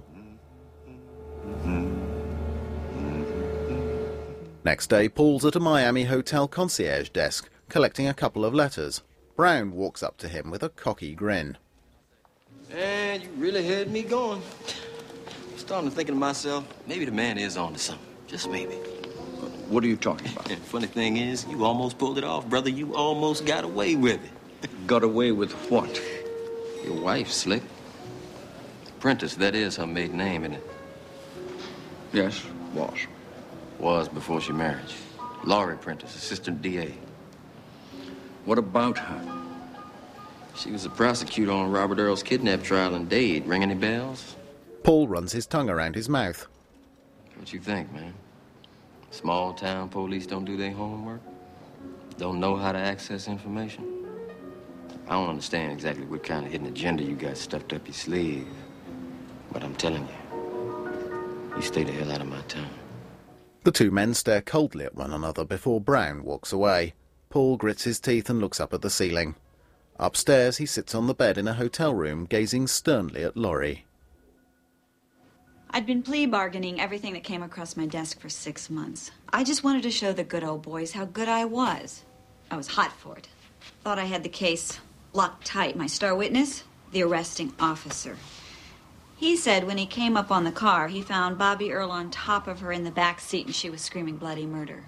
Next day, Paul's at a Miami hotel concierge desk, collecting a couple of letters. Brown walks up to him with a cocky grin. Man, you really had me going. I'm starting to think to myself, maybe the man is on to something. Just maybe. What are you talking about? And funny thing is, you almost pulled it off, brother. You almost got away with it. Got away with what? Your wife, Slick. Prentice, that is her maiden name, isn't it? Yes, was. Was before she married you. Laurie Prentice, assistant D A. What about her? She was a prosecutor on Robert Earl's kidnap trial in Dade. Ring any bells? Paul runs his tongue around his mouth. What you think, man? Small town police don't do their homework? Don't know how to access information? I don't understand exactly what kind of hidden agenda you got stuffed up your sleeve. But I'm telling you, you stay the hell out of my town. The two men stare coldly at one another before Brown walks away. Paul grits his teeth and looks up at the ceiling. Upstairs, he sits on the bed in a hotel room, gazing sternly at Laurie. I'd been plea bargaining everything that came across my desk for six months. I just wanted to show the good old boys how good I was. I was hot for it. Thought I had the case locked tight. My star witness, the arresting officer. He said when he came up on the car, he found Bobby Earl on top of her in the back seat and she was screaming bloody murder.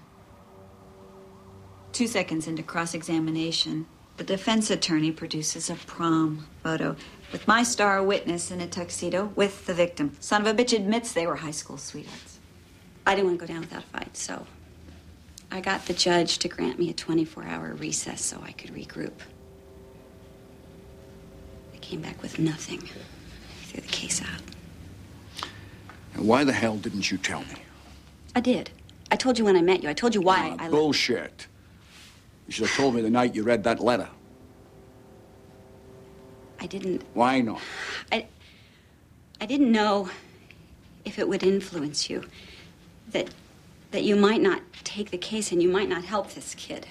Two seconds into cross-examination, the defense attorney produces a prom photo with my star witness in a tuxedo with the victim. Son of a bitch admits they were high school sweethearts. I didn't want to go down without a fight, so I got the judge to grant me a twenty-four hour recess so I could regroup. The came back with nothing. He threw the case out. And why the hell didn't you tell me? I did. I told you when I met you. I told you why Ah, I... bullshit. You should have told me the night you read that letter. I didn't... Why not? I... I didn't know if it would influence you. That... that you might not take the case and you might not help this kid.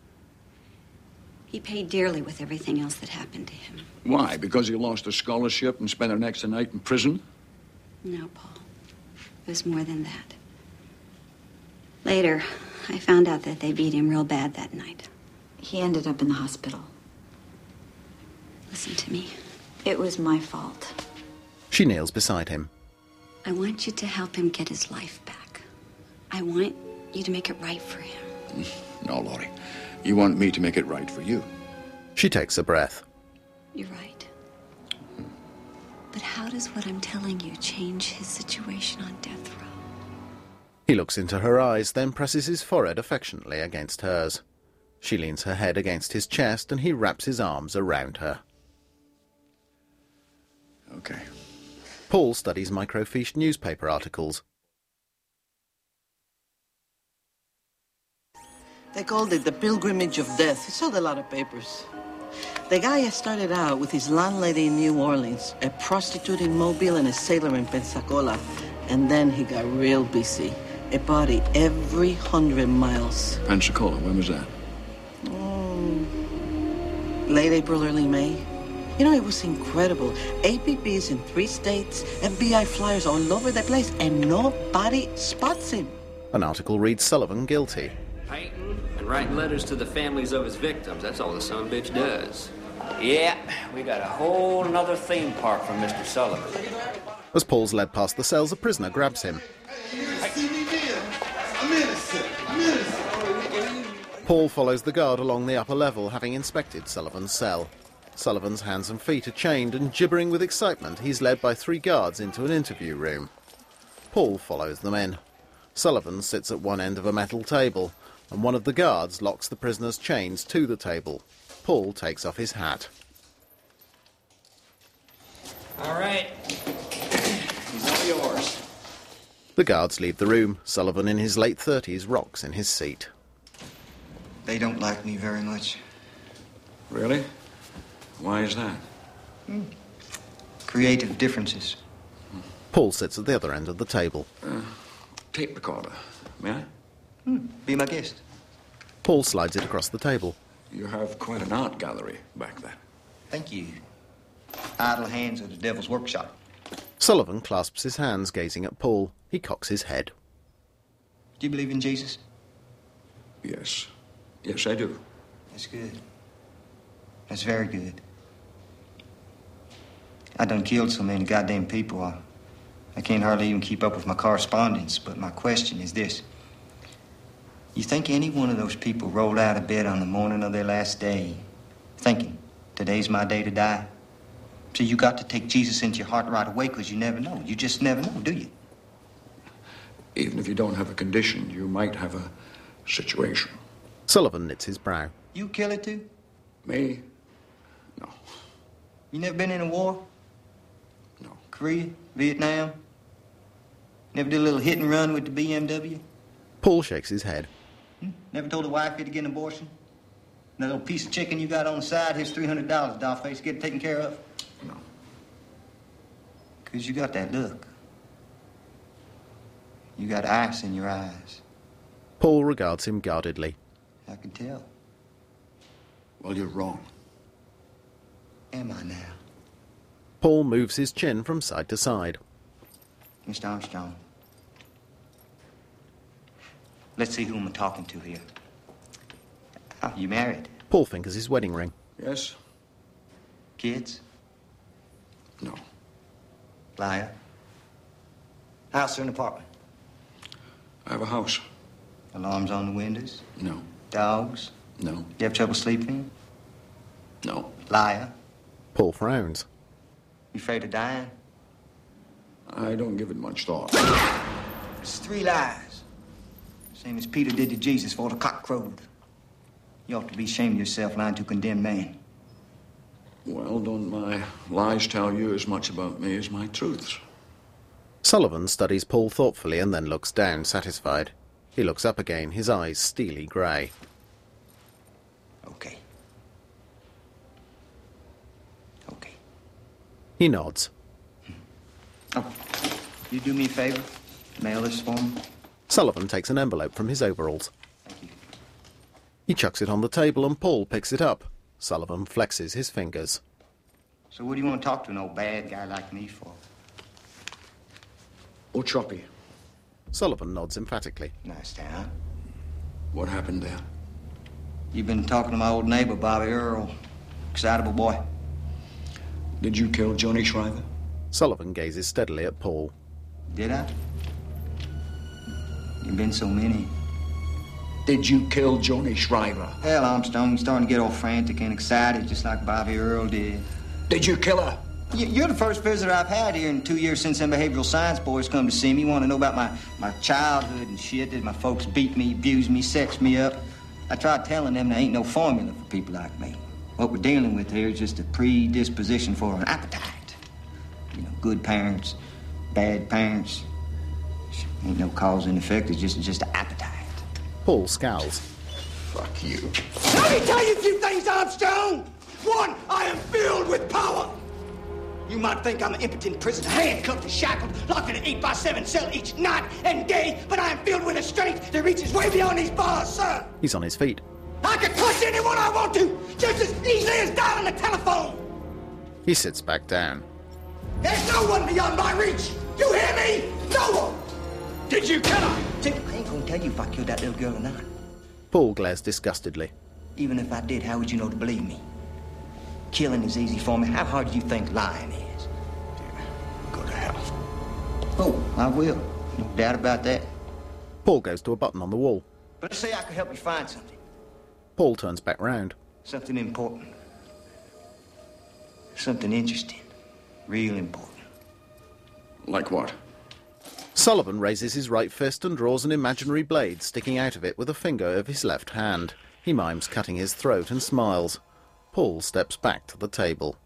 He paid dearly with everything else that happened to him. Why? Because he lost a scholarship and spent an extra night in prison? No, Paul. It was more than that. Later, I found out that they beat him real bad that night. He ended up in the hospital. Listen to me. It was my fault. She kneels beside him. I want you to help him get his life back. I want you to make it right for him. No, Laurie. You want me to make it right for you. She takes a breath. You're right. But how does what I'm telling you change his situation on death row? He looks into her eyes, then presses his forehead affectionately against hers. She leans her head against his chest, and he wraps his arms around her. Okay. Paul studies microfiche newspaper articles. They called it the Pilgrimage of Death. He sold a lot of papers. The guy started out with his landlady in New Orleans, a prostitute in Mobile, and a sailor in Pensacola. And then he got real busy. A party every hundred miles. Pensacola, when was that? Mm, late April, early May. You know, it was incredible. A P Ps in three states, F B I flyers all over the place, and nobody spots him. An article reads Sullivan guilty. Painting and writing letters to the families of his victims. That's all the son bitch does. Yeah, we got a whole nother theme park from Mister Sullivan. As Paul's led past the cells, a prisoner grabs him. I'm innocent. I'm innocent. Paul follows the guard along the upper level, having inspected Sullivan's cell. Sullivan's hands and feet are chained, and gibbering with excitement, he's led by three guards into an interview room. Paul follows them in. Sullivan sits at one end of a metal table, and one of the guards locks the prisoner's chains to the table. Paul takes off his hat. All right. He's all yours. The guards leave the room. Sullivan, in his late thirties, rocks in his seat. They don't like me very much. Really? Why is that? Hmm. Creative differences. Paul sits at the other end of the table. Uh, tape recorder. May I? Hmm. Be my guest. Paul slides it across the table. You have quite an art gallery back there. Thank you. Idle hands are the devil's workshop. Sullivan clasps his hands, gazing at Paul. He cocks his head. Do you believe in Jesus? Yes. Yes, I do. That's good. That's very good. I done killed so many goddamn people, I, I can't hardly even keep up with my correspondence, but my question is this. You think any one of those people rolled out of bed on the morning of their last day, thinking, today's my day to die? So you got to take Jesus into your heart right away, because you never know. You just never know, do you? Even if you don't have a condition, you might have a situation. Sullivan knits his brow. You kill it too? Me? No. You never been in a war? No. Korea? Vietnam? Never did a little hit and run with the B M W? Paul shakes his head. Hmm? Never told the wife you had to get an abortion? That little piece of chicken you got on the side, here's three hundred dollars, dollface. Get it taken care of? No. Because you got that look. You got ice in your eyes. Paul regards him guardedly. I can tell. Well, you're wrong. Am I now? Paul moves his chin from side to side. Mister Armstrong. Let's see who I'm talking to here. Oh, you married? Paul fingers his wedding ring. Yes. Kids? No. Liar? House or an apartment? I have a house. Alarms on the windows? No. Dogs? No. You have trouble sleeping? No. Liar? Paul frowns. You afraid of dying? I don't give it much thought. It's three lies. Same as Peter did to Jesus before the cock crowed. You ought to be ashamed of yourself lying to a condemned man. Well, don't my lies tell you as much about me as my truths? Sullivan studies Paul thoughtfully and then looks down, satisfied. He looks up again, his eyes steely grey. Okay. Okay. He nods. Oh, you do me a favor? Mail this for me? Sullivan takes an envelope from his overalls. He chucks it on the table and Paul picks it up. Sullivan flexes his fingers. So what do you want to talk to an old bad guy like me for? Ochoppy. Sullivan nods emphatically. Nice town. What happened there? You've been talking to my old neighbor, Bobby Earl. Excitable boy. Did you kill Johnny Shriver? Sullivan gazes steadily at Paul. Did I? You've been so many. Did you kill Johnny Shriver? Hell, Armstrong, you're starting to get all frantic and excited, just like Bobby Earl did. Did you kill her? You're the first visitor I've had here in two years since them behavioral science boys come to see me. Want to know about my, my childhood and shit. Did my folks beat me, abuse me, sex me up? I tried telling them there ain't no formula for people like me. What we're dealing with here is just a predisposition for an appetite. You know, good parents, bad parents. Ain't no cause and effect. It's just, just an appetite. Paul scowls. Fuck you. Let me tell you a few things, Armstrong. One, I am filled with power. You might think I'm an impotent prisoner, handcuffed and shackled, locked in an eight by seven cell each night and day, but I am filled with a strength that reaches way beyond these bars, sir. He's on his feet. I can crush anyone I want to, just as easily as dialing the telephone. He sits back down. There's no one beyond my reach. You hear me? No one. Did you kill her? Tip, I ain't gonna tell you if I killed that little girl or not. Paul glares disgustedly. Even if I did, how would you know to believe me? Killing is easy for me. How hard do you think lying is? Go to hell. Oh, I will. No doubt about that. Paul goes to a button on the wall. But let's say I could help you find something. Paul turns back round. Something important. Something interesting. Real important. Like what? Sullivan raises his right fist and draws an imaginary blade sticking out of it with a finger of his left hand. He mimes cutting his throat and smiles. Paul steps back to the table.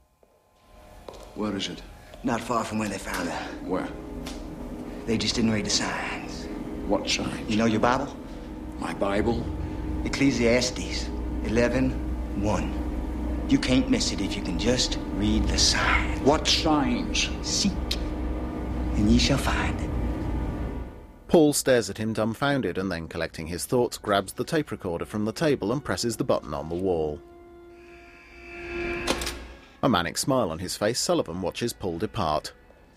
Where is it? Not far from where they found her. Where? They just didn't read the signs. What signs? You know your Bible? My Bible? Ecclesiastes eleven one. You can't miss it if you can just read the signs. What signs? Seek, and ye shall find. Paul stares at him dumbfounded and then, collecting his thoughts, grabs the tape recorder from the table and presses the button on the wall. A manic smile on his face, Sullivan watches Paul depart.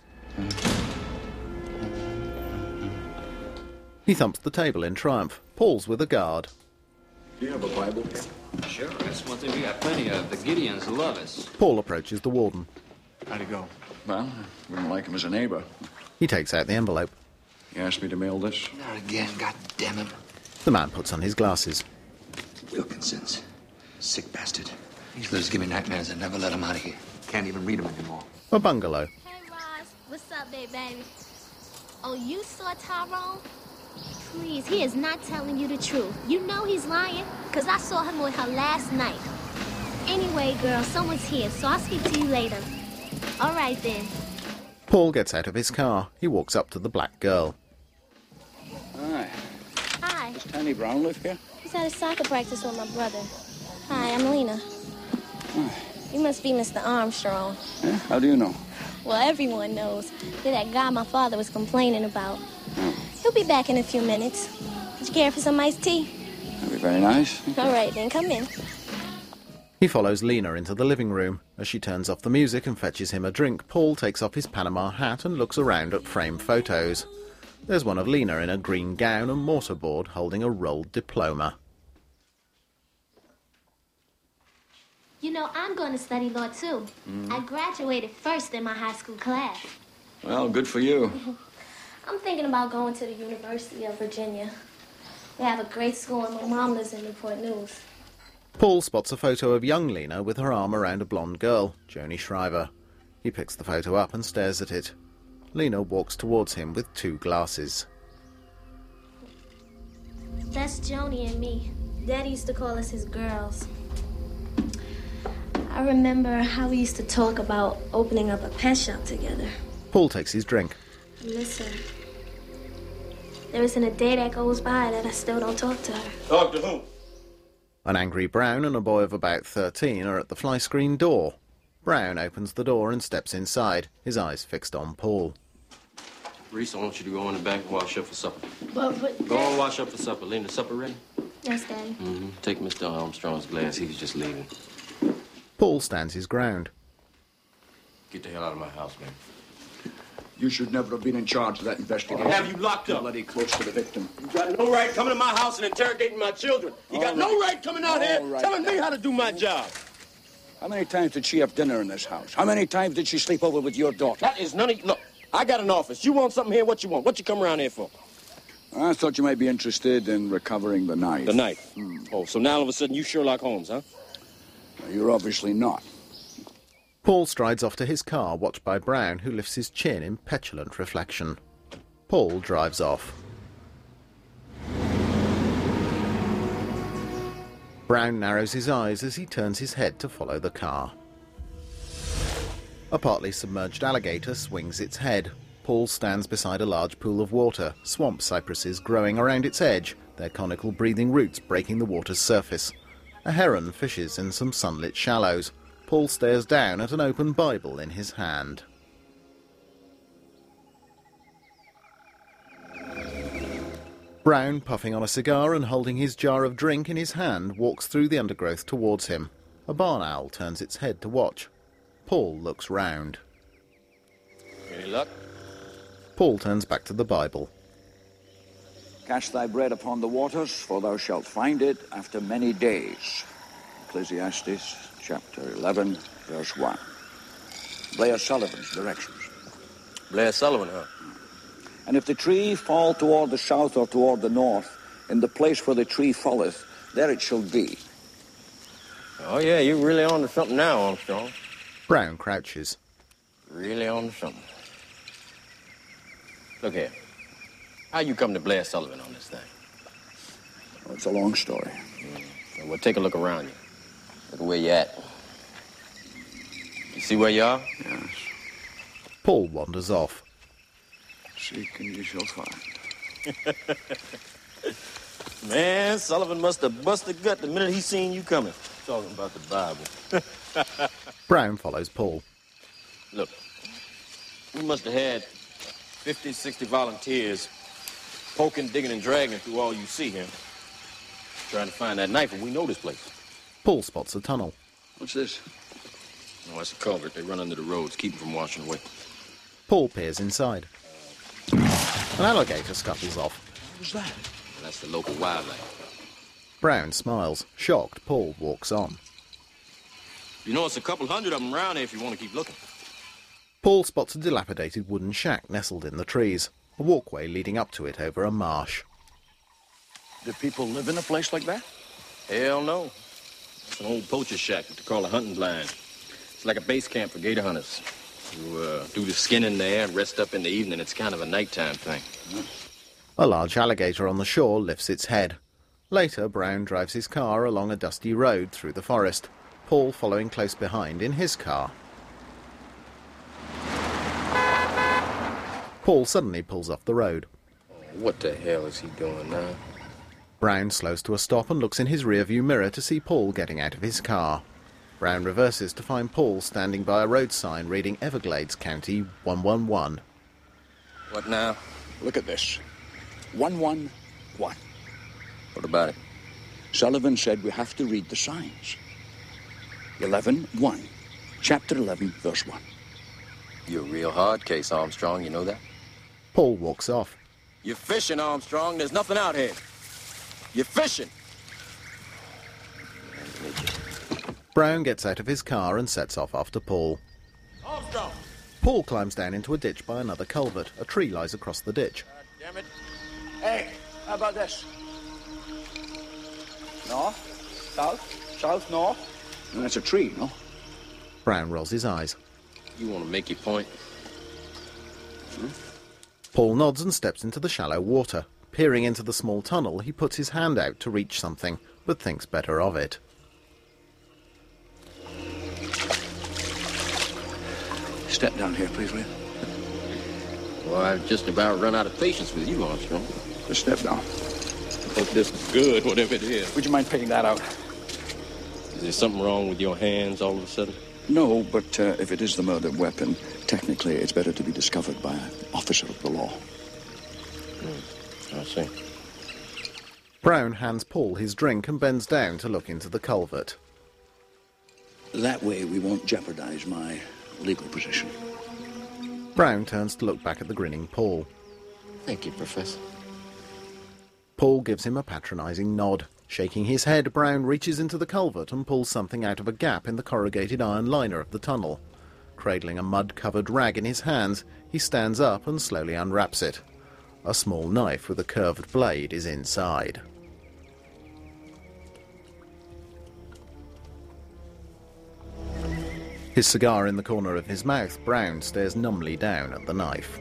He thumps the table in triumph. Paul's with a guard. Do you have a Bible? Sure, that's one thing we got plenty of. The Gideons love us. Paul approaches the warden. How'd he go? Well, I wouldn't like him as a neighbor. He takes out the envelope. He asked me to mail this. Not again, God damn him. The man puts on his glasses. Wilkinson's. Sick bastard. These letters give me nightmares. I never let him out of here. Can't even read them anymore. A bungalow. Hey, Roz. What's up, babe, baby? Oh, you saw Tyrone? Please, he is not telling you the truth. You know he's lying, because I saw him with her last night. Anyway, girl, someone's here, so I'll speak to you later. All right, then. Paul gets out of his car. He walks up to the black girl. Hi. Hi. Does Tiny Brown live here? He's at a soccer practice with my brother. Hi, I'm Lena. You must be Mister Armstrong. Yeah? How do you know? Well, everyone knows. You're that guy my father was complaining about. Oh. He'll be back in a few minutes. Would you care for some iced tea? That'd be very nice. All right, then, come in. He follows Lena into the living room. As she turns off the music and fetches him a drink, Paul takes off his Panama hat and looks around at framed photos. There's one of Lena in a green gown and mortarboard holding a rolled diploma. You know, I'm going to study law, too. Mm. I graduated first in my high school class. Well, good for you. I'm thinking about going to the University of Virginia. They have a great school, and my mom lives in Newport News. Paul spots a photo of young Lena with her arm around a blonde girl, Joni Shriver. He picks the photo up and stares at it. Lena walks towards him with two glasses. That's Joni and me. Daddy used to call us his girls. I remember how we used to talk about opening up a pet shop together. Paul takes his drink. Listen, there isn't a day that goes by that I still don't talk to her. Talk to whom? An angry Brown and a boy of about thirteen are at the fly screen door. Brown opens the door and steps inside, his eyes fixed on Paul. Reese, I want you to go in the back and wash up for supper. But, but... Go and wash up for supper. Lena, supper ready? Yes, Daddy. Mm-hmm. Take Mister Armstrong's glass. He was just leaving. Paul stands his ground. Get the hell out of my house, man. You should never have been in charge of that investigation. I'll have you locked up. Bloody close to the victim. You got no right coming to my house and interrogating my children. You All got right. no right coming out All here right. telling me how to do my job. How many times did she have dinner in this house? How many times did she sleep over with your daughter? That is none of... Look, I got an office. You want something here? What you want? What you come around here for? I thought you might be interested in recovering the knife. The knife? Hmm. Oh, so now all of a sudden you Sherlock Holmes, huh? You're obviously not. Paul strides off to his car, watched by Brown, who lifts his chin in petulant reflection. Paul drives off. Brown narrows his eyes as he turns his head to follow the car. A partly submerged alligator swings its head. Paul stands beside a large pool of water, swamp cypresses growing around its edge, their conical breathing roots breaking the water's surface. A heron fishes in some sunlit shallows. Paul stares down at an open Bible in his hand. Brown, puffing on a cigar and holding his jar of drink in his hand, walks through the undergrowth towards him. A barn owl turns its head to watch. Paul looks round. Any luck? Paul turns back to the Bible. Cast thy bread upon the waters, for thou shalt find it after many days. Ecclesiastes chapter eleven, verse one. Blair Sullivan's directions. Blair Sullivan, huh? And if the tree fall toward the south or toward the north, in the place where the tree falleth, there it shall be. Oh, yeah, you're really on to something now, Armstrong. Brown crouches. Really on to something. Look here. How you come to Blair Sullivan on this thing? Well, it's a long story. Mm. Well, take a look around you. Look at where you're at. You see where you are? Yes. Paul wanders off. Seek and you shall find. Man, Sullivan must have busted gut the minute he seen you coming. Talking about the Bible. Brown follows Paul. Look, we must have had fifty, sixty volunteers poking, digging, and dragging through all you see here. Trying to find that knife, and we know this place. Paul spots a tunnel. What's this? Oh, that's a culvert. They run under the roads, keep them from washing away. Paul peers inside. An alligator scuttles off. What was that? And that's the local wildlife. Brown smiles. Shocked, Paul walks on. You know, it's a couple hundred of them around here if you want to keep looking. Paul spots a dilapidated wooden shack nestled in the trees, a walkway leading up to it over a marsh. Do people live in a place like that? Hell no. It's an old poacher shack that they call a hunting blind. It's like a base camp for gator hunters. You uh, do the skinning there and rest up in the evening. It's kind of a nighttime thing. A large alligator on the shore lifts its head. Later, Brown drives his car along a dusty road through the forest, Paul following close behind in his car. Paul suddenly pulls off the road. What the hell is he doing now? Brown slows to a stop and looks in his rearview mirror to see Paul getting out of his car. Brown reverses to find Paul standing by a road sign reading Everglades County one one one. What now? Look at this. one one one. What about it? Sullivan said we have to read the signs. eleven one. Chapter eleven, verse one. You're a real hard case, Armstrong. You know that? Paul walks off. You're fishing, Armstrong. There's nothing out here. You're fishing. Brown gets out of his car and sets off after Paul. Armstrong! Paul climbs down into a ditch by another culvert. A tree lies across the ditch. God damn it. Hey, how about this? North, south, south, north. And that's a tree, no? Brown rolls his eyes. You want to make your point? Hmm? Paul nods and steps into the shallow water. Peering into the small tunnel, he puts his hand out to reach something, but thinks better of it. Step down here, please, will you? Well, I've just about run out of patience with you, Armstrong. Just step down. Hope this is good, whatever it is. Would you mind picking that out? Is there something wrong with your hands all of a sudden? No, but uh, if it is the murder weapon, technically it's better to be discovered by an officer of the law. Hmm. I see. Brown hands Paul his drink and bends down to look into the culvert. That way we won't jeopardize my legal position. Brown turns to look back at the grinning Paul. Thank you, Professor. Paul gives him a patronising nod. Shaking his head, Brown reaches into the culvert and pulls something out of a gap in the corrugated iron liner of the tunnel. Cradling a mud-covered rag in his hands, he stands up and slowly unwraps it. A small knife with a curved blade is inside. His cigar in the corner of his mouth, Brown stares numbly down at the knife.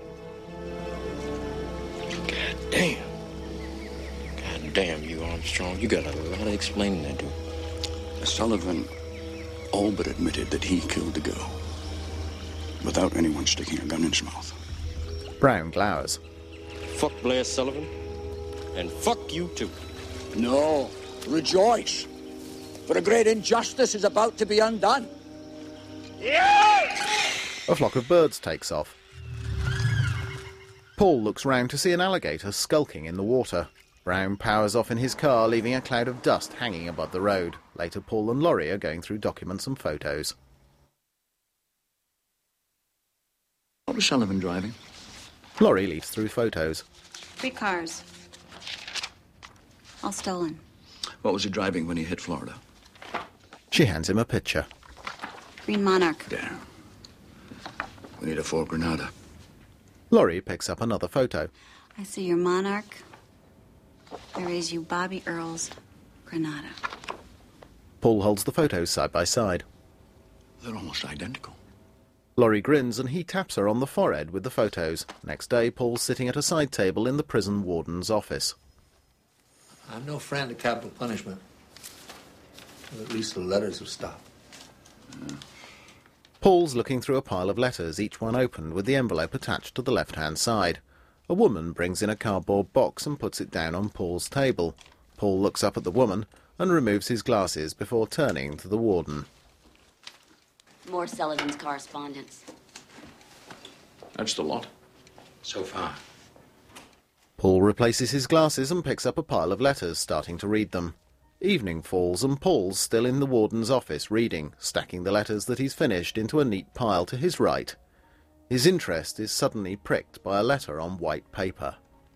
God damn. God damn you, Armstrong. You got a lot of explaining to do. Sullivan all but admitted that he killed the girl, without anyone sticking a gun in his mouth. Brown glowers. Fuck Blair Sullivan, and fuck you too. No, rejoice, for a great injustice is about to be undone. A flock of birds takes off. Paul looks round to see an alligator skulking in the water. Brown powers off in his car, leaving a cloud of dust hanging above the road. Later, Paul and Laurie are going through documents and photos. What was Sullivan driving? Laurie leaves through photos. Three cars. All stolen. What was he driving when he hit Florida? She hands him a picture. Green Monarch. There. We need a Ford Granada. Laurie picks up another photo. I see your Monarch. There is you Bobby Earl's Granada. Paul holds the photos side by side. They're almost identical. Laurie grins and he taps her on the forehead with the photos. Next day, Paul's sitting at a side table in the prison warden's office. I'm no friend of capital punishment. Well, at least the letters have stopped. Yeah. Paul's looking through a pile of letters, each one opened with the envelope attached to the left-hand side. A woman brings in a cardboard box and puts it down on Paul's table. Paul looks up at the woman and removes his glasses before turning to the warden. More Sullivan's correspondence. That's the lot. So far. Paul replaces his glasses and picks up a pile of letters, starting to read them. Evening falls and Paul's still in the warden's office reading, stacking the letters that he's finished into a neat pile to his right. His interest is suddenly pricked by a letter on white paper.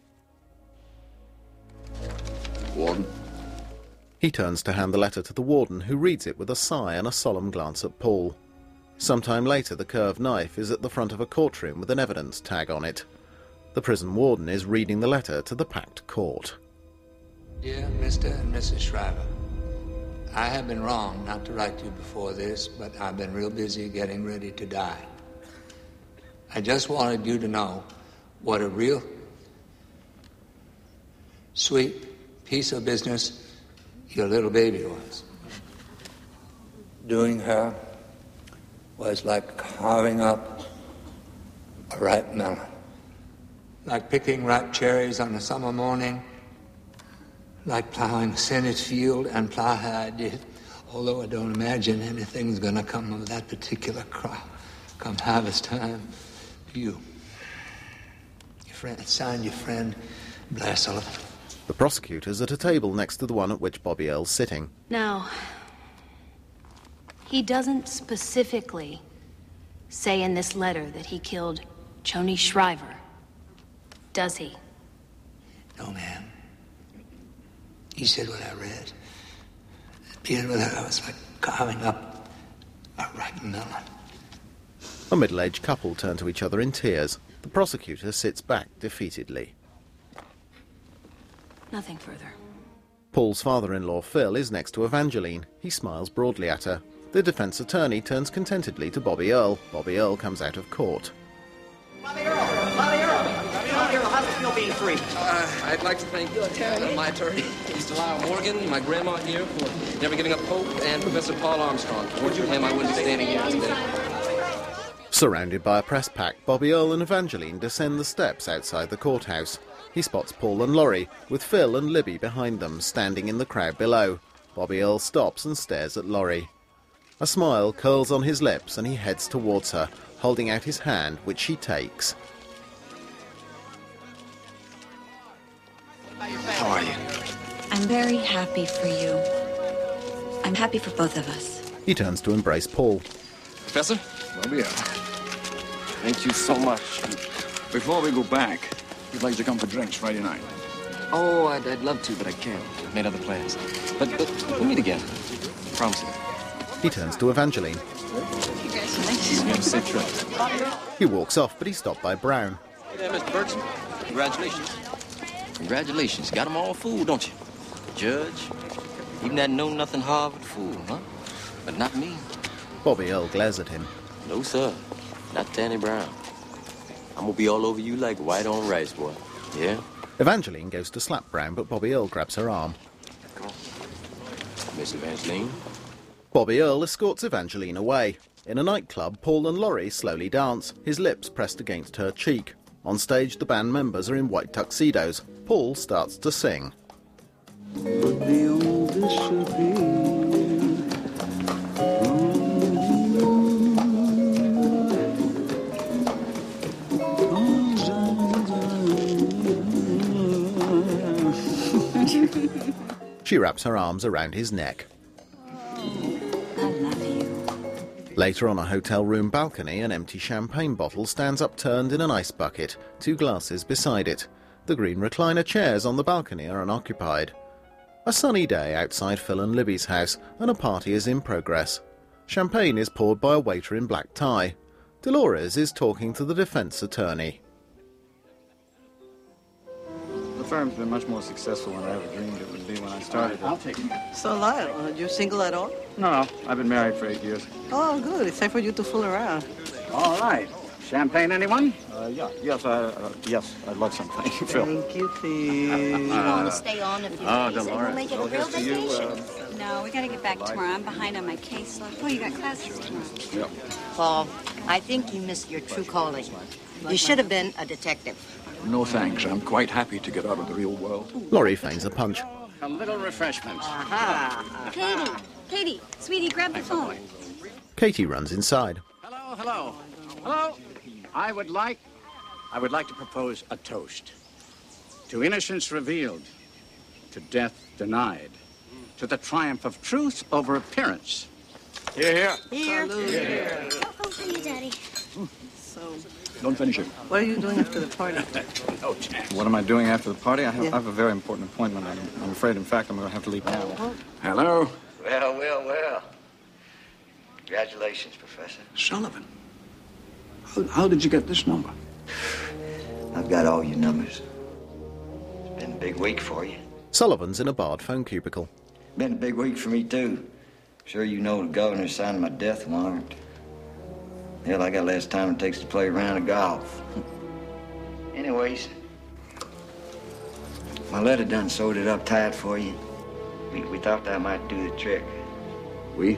Warden. He turns to hand the letter to the warden, who reads it with a sigh and a solemn glance at Paul. Sometime later, the curved knife is at the front of a courtroom with an evidence tag on it. The prison warden is reading the letter to the packed court. Dear Mister and Missus Shriver, I have been wrong not to write to you before this, but I've been real busy getting ready to die. I just wanted you to know what a real sweet piece of business your little baby was. Doing her was like carving up a ripe melon. Like picking ripe cherries on a summer morning. Like plowing a scented field, and plow how I did. Although I don't imagine anything's gonna come of that particular crop come harvest time. You. Your friend, signed your friend, Blair Sullivan. The prosecutor's at a table next to the one at which Bobby Earl's sitting. Now, he doesn't specifically say in this letter that he killed Joni Shriver, does he? No, ma'am. He said what I read. Being with her, I was like carving up a ripe melon. A middle-aged couple turn to each other in tears. The prosecutor sits back defeatedly. Nothing further. Paul's father-in-law, Phil, is next to Evangeline. He smiles broadly at her. The defense attorney turns contentedly to Bobby Earl. Bobby Earl comes out of court. Bobby Earl! Bobby Earl! Bobby Earl, how's it feel being free? Uh, I'd like to thank uh, my attorney, Mister Lyle Morgan, my grandma here, for never giving up hope, and Professor Paul Armstrong. Without him, I wouldn't be standing here today. Surrounded by a press pack, Bobby Earl and Evangeline descend the steps outside the courthouse. He spots Paul and Laurie, with Phil and Libby behind them, standing in the crowd below. Bobby Earl stops and stares at Laurie. A smile curls on his lips and he heads towards her, holding out his hand, which she takes. How are you? I'm very happy for you. I'm happy for both of us. He turns to embrace Paul. Professor? Bobby Earl. Thank you so much. Before we go back, you'd like to come for drinks Friday night? Oh, I'd, I'd love to, but I can't. I've made other plans. But, but we'll meet again. I promise you. He turns to Evangeline. Congratulations. You have a safe trip. He walks off, but he's stopped by Brown. Hey there, Mister Bergson. Congratulations. Congratulations. Got them all fooled, don't you? Judge, even that know-nothing Harvard fool, huh? But not me. Bobby Earl glares at him. No, sir. Not Tanny Brown. I'm gonna be all over you like white on rice, boy. Yeah? Evangeline goes to slap Brown, but Bobby Earl grabs her arm. Come on. Miss Evangeline. Bobby Earl escorts Evangeline away. In a nightclub, Paul and Laurie slowly dance, his lips pressed against her cheek. On stage, the band members are in white tuxedos. Paul starts to sing. But the oldest should be. She wraps her arms around his neck. I love you. Later, on a hotel room balcony, an empty champagne bottle stands upturned in an ice bucket, two glasses beside it. The green recliner chairs on the balcony are unoccupied. A sunny day outside Phil and Libby's house, and a party is in progress. Champagne is poured by a waiter in black tie. Dolores is talking to the defense attorney. The firm's been much more successful than I ever dreamed it would be when I started it. I'll take it. So, Lyle, are you single at all? No, no. I've been married for eight years. Oh, good. It's time for you to fool around. All right. Champagne, anyone? Uh, yeah. Yes, uh, uh, yes. I'd love some. Thank you, Phil. Thank you, please. You want to stay on a few Oh, days and we'll Dolores. make it a Oh, real yes, to you, vacation? uh, No, we gotta get back tomorrow. I'm behind on my case. Oh, you got classes tomorrow. Yep. Paul, I think you missed your true calling. You should have been a detective. No thanks. I'm quite happy to get out of the real world. Laurie feigns a punch. A little refreshment. Aha. Katie, Katie, sweetie, grab the phone. Katie runs inside. Hello, hello. Hello. I would like, I would like to propose a toast. To innocence revealed, to death denied, to the triumph of truth over appearance. Here, Here. here. Here. Oh, for you, Daddy. So, Don't finish it. what are you doing after the party? No chance. What am I doing after the party? I have, Yeah. I have a very important appointment. I'm, I'm afraid, in fact, I'm going to have to leave now. Hello? Well, well, well. Congratulations, Professor. Sullivan. How, how did you get this number? I've got all your numbers. It's been a big week for you. Sullivan's in a barred phone cubicle. Been a big week for me, too. Sure you know the governor signed my death warrant. Hell, I got less time it takes to play a round of golf. Anyways, my letter done sewed it up tight for you. We, we thought that might do the trick. We?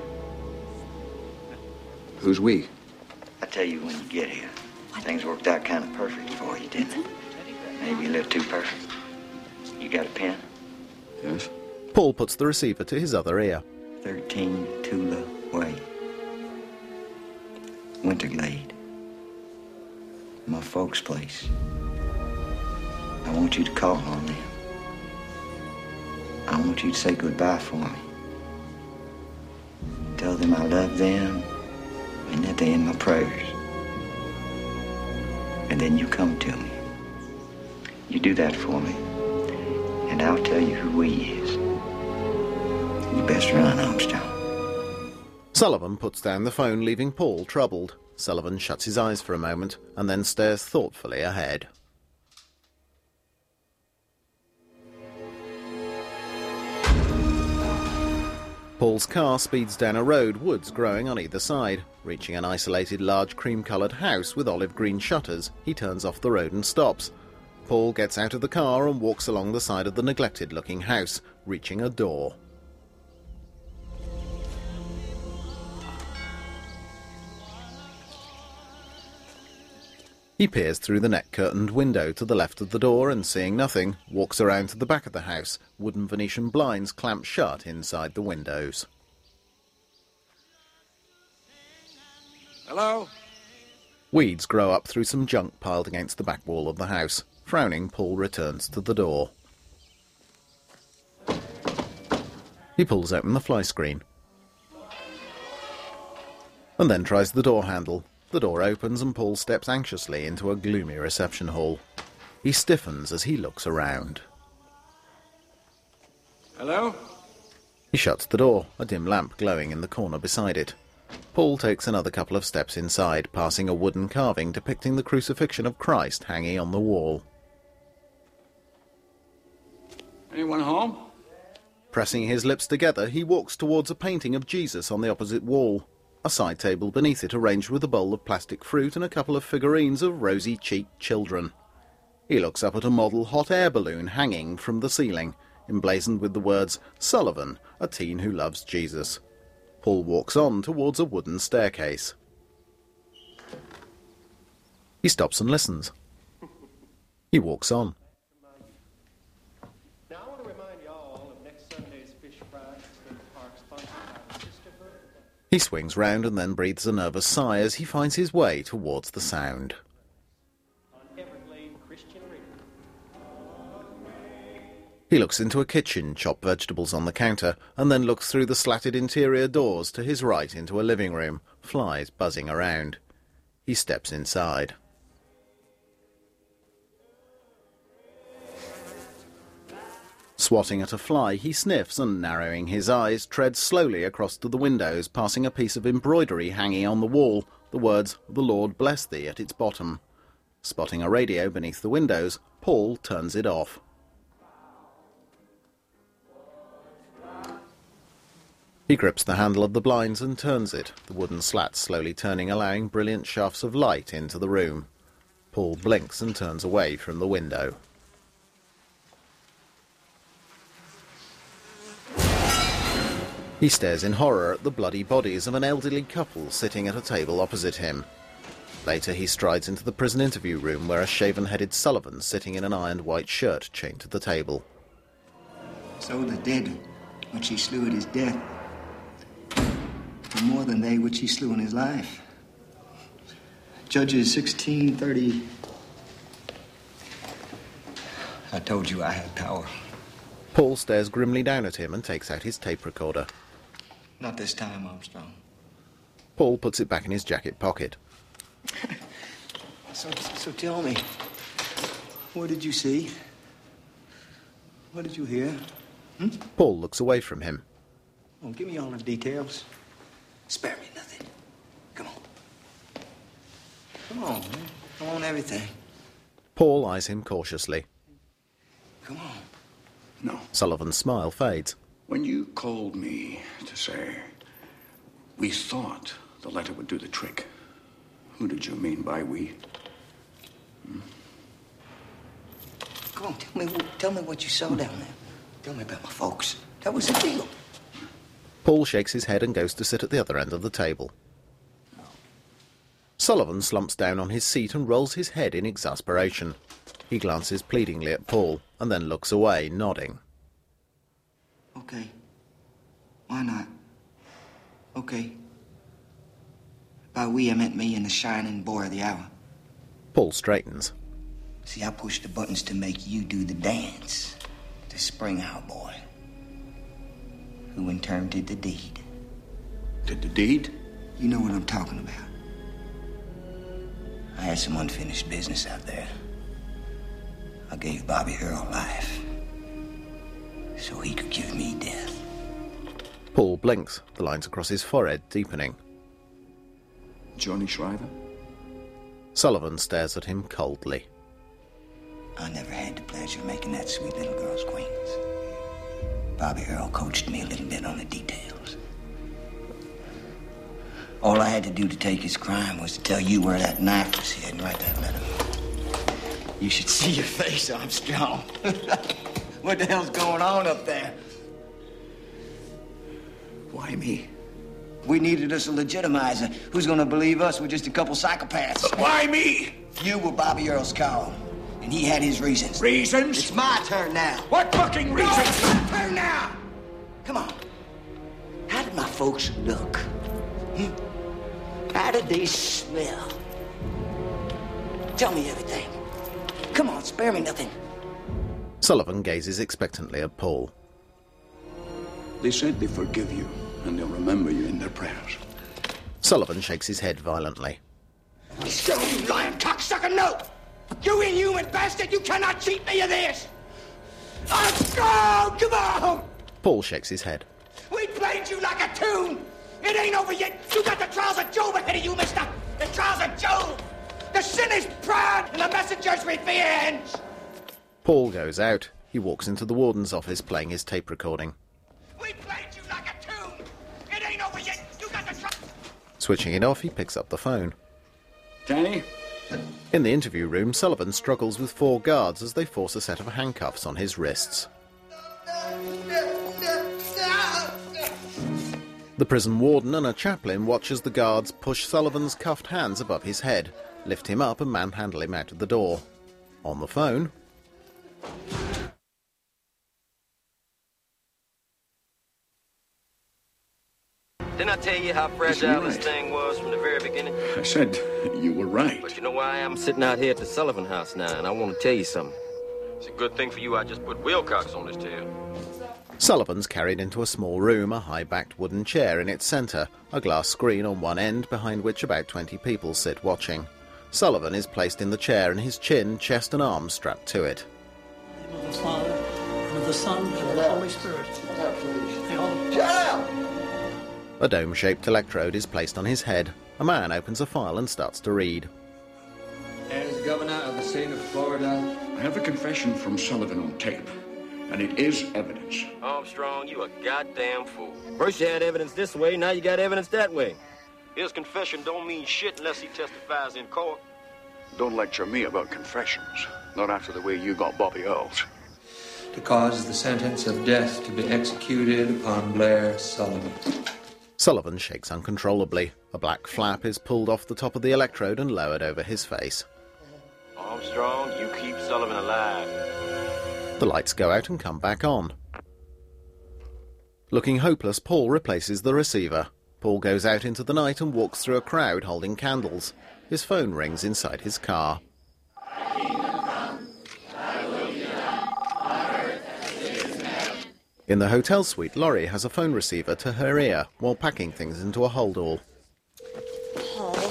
Who's we? I tell you when you get here. Things worked out kind of perfect for you, didn't it? Maybe a little too perfect. You got a pen? Yes. Paul puts the receiver to his other ear. thirteen Tula Way. Winterglade. My folks' place. I want you to call on them. I want you to say goodbye for me. Tell them I love them and that they're in my prayers. And then you come to me. You do that for me, and I'll tell you who we is. You best run, Armstrong. Sullivan puts down the phone, leaving Paul troubled. Sullivan shuts his eyes for a moment and then stares thoughtfully ahead. Paul's car speeds down a road, woods growing on either side. Reaching an isolated large cream-coloured house with olive green shutters, he turns off the road and stops. Paul gets out of the car and walks along the side of the neglected-looking house, reaching a door. He peers through the net-curtained window to the left of the door and, seeing nothing, walks around to the back of the house, wooden Venetian blinds clamped shut inside the windows. Hello? Weeds grow up through some junk piled against the back wall of the house. Frowning, Paul returns to the door. He pulls open the fly screen and then tries the door handle. The door opens and Paul steps anxiously into a gloomy reception hall. He stiffens as he looks around. Hello? He shuts the door, a dim lamp glowing in the corner beside it. Paul takes another couple of steps inside, passing a wooden carving depicting the crucifixion of Christ hanging on the wall. Anyone home? Pressing his lips together, he walks towards a painting of Jesus on the opposite wall. A side table beneath it arranged with a bowl of plastic fruit and a couple of figurines of rosy-cheeked children. He looks up at a model hot air balloon hanging from the ceiling, emblazoned with the words, "Sullivan, a teen who loves Jesus." Paul walks on towards a wooden staircase. He stops and listens. He walks on. Now I want to remind you all of next Sunday's Fish Fry at State Park, sponsored by the Sisterhood. He swings round and then breathes a nervous sigh as he finds his way towards the sound. On Everglade Christian Radio. He looks into a kitchen, chop vegetables on the counter, and then looks through the slatted interior doors to his right into a living room, flies buzzing around. He steps inside. Swatting at a fly, he sniffs and, narrowing his eyes, treads slowly across to the windows, passing a piece of embroidery hanging on the wall, the words, "The Lord bless thee," at its bottom. Spotting a radio beneath the windows, Paul turns it off. He grips the handle of the blinds and turns it, the wooden slats slowly turning, allowing brilliant shafts of light into the room. Paul blinks and turns away from the window. He stares in horror at the bloody bodies of an elderly couple sitting at a table opposite him. Later he strides into the prison interview room where a shaven-headed Sullivan sitting in an ironed white shirt chained to the table. So the dead, which he slew at his death, were more than they which he slew in his life. Judges sixteen thirty. I told you I had power. Paul stares grimly down at him and takes out his tape recorder. Not this time, Armstrong. Paul puts it back in his jacket pocket. So, so tell me, what did you see? What did you hear? Hmm? Paul looks away from him. Oh, give me all the details. Spare me nothing. Come on. Come on, man. I want everything. Paul eyes him cautiously. Come on. No. Sullivan's smile fades. When you called me to say, we thought the letter would do the trick, who did you mean by we? Hmm? Come on, tell me, tell me what you saw down there. Tell me about my folks. That was the deal. Paul shakes his head and goes to sit at the other end of the table. Sullivan slumps down on his seat and rolls his head in exasperation. He glances pleadingly at Paul and then looks away, nodding. Okay. Why not? Okay. By we, I meant me and the shining boy of the hour. Paul straightens. See, I pushed the buttons to make you do the dance. The spring out boy. Who in turn did the deed. Did the deed? You know what I'm talking about. I had some unfinished business out there. I gave Bobby Earl life. So he could give me death. Paul blinks, the lines across his forehead deepening. Johnny Shriver? Sullivan stares at him coldly. I never had the pleasure of making that sweet little girl's acquaintance. Bobby Earl coached me a little bit on the details. All I had to do to take his crime was to tell you where that knife was hid and write that letter. You should see your face, Armstrong. What the hell's going on up there? Why me? We needed us a legitimizer. Who's gonna believe us? We're just a couple psychopaths. Why me? You were Bobby Earl's call, and he had his reasons. Reasons? It's my turn now. What fucking No, reasons? it's my turn now! Come on. How did my folks look? Hmm? How did they smell? Tell me everything. Come on, spare me nothing. Sullivan gazes expectantly at Paul. They said they forgive you, and they'll remember you in their prayers. Sullivan shakes his head violently. Show you lying cocksucker, no! You inhuman bastard, you cannot cheat me of this! Let's go! Come on! Paul shakes his head. We played you like a tune! It ain't over yet! You got the trials of Job ahead of you, mister! The trials of Job! The sinner's pride and the messenger's revenge! Paul goes out. He walks into the warden's office playing his tape recording. We played you like a tune! It ain't over yet! You got the trials... Switching it off, he picks up the phone. Danny? In the interview room, Sullivan struggles with four guards as they force a set of handcuffs on his wrists. The prison warden and a chaplain watch as the guards push Sullivan's cuffed hands above his head, lift him up and manhandle him out of the door. On the phone... Didn't I tell you how fragile this thing was from the very beginning? I said you were right. But you know why I'm sitting out here at the Sullivan house now, and I want to tell you something. It's a good thing for you I just put Wilcox on his tail. Sullivan's carried into a small room, a high-backed wooden chair in its centre, a glass screen on one end behind which about twenty people sit watching. Sullivan is placed in the chair and his chin, chest and arms strapped to it. In the name of the Father, and of the Son, and of the Holy Spirit. Shut up! A dome-shaped electrode is placed on his head. A man opens a file and starts to read. As governor of the state of Florida, I have a confession from Sullivan on tape, and it is evidence. Armstrong, you a goddamn fool. First you had evidence this way, now you got evidence that way. His confession don't mean shit unless he testifies in court. Don't lecture me about confessions, not after the way you got Bobby Earls. To cause the sentence of death to be executed upon Blair Sullivan. Sullivan shakes uncontrollably. A black flap is pulled off the top of the electrode and lowered over his face. Armstrong, you keep Sullivan alive. The lights go out and come back on. Looking hopeless, Paul replaces the receiver. Paul goes out into the night and walks through a crowd holding candles. His phone rings inside his car. In the hotel suite, Laurie has a phone receiver to her ear while packing things into a hold-all. Paul.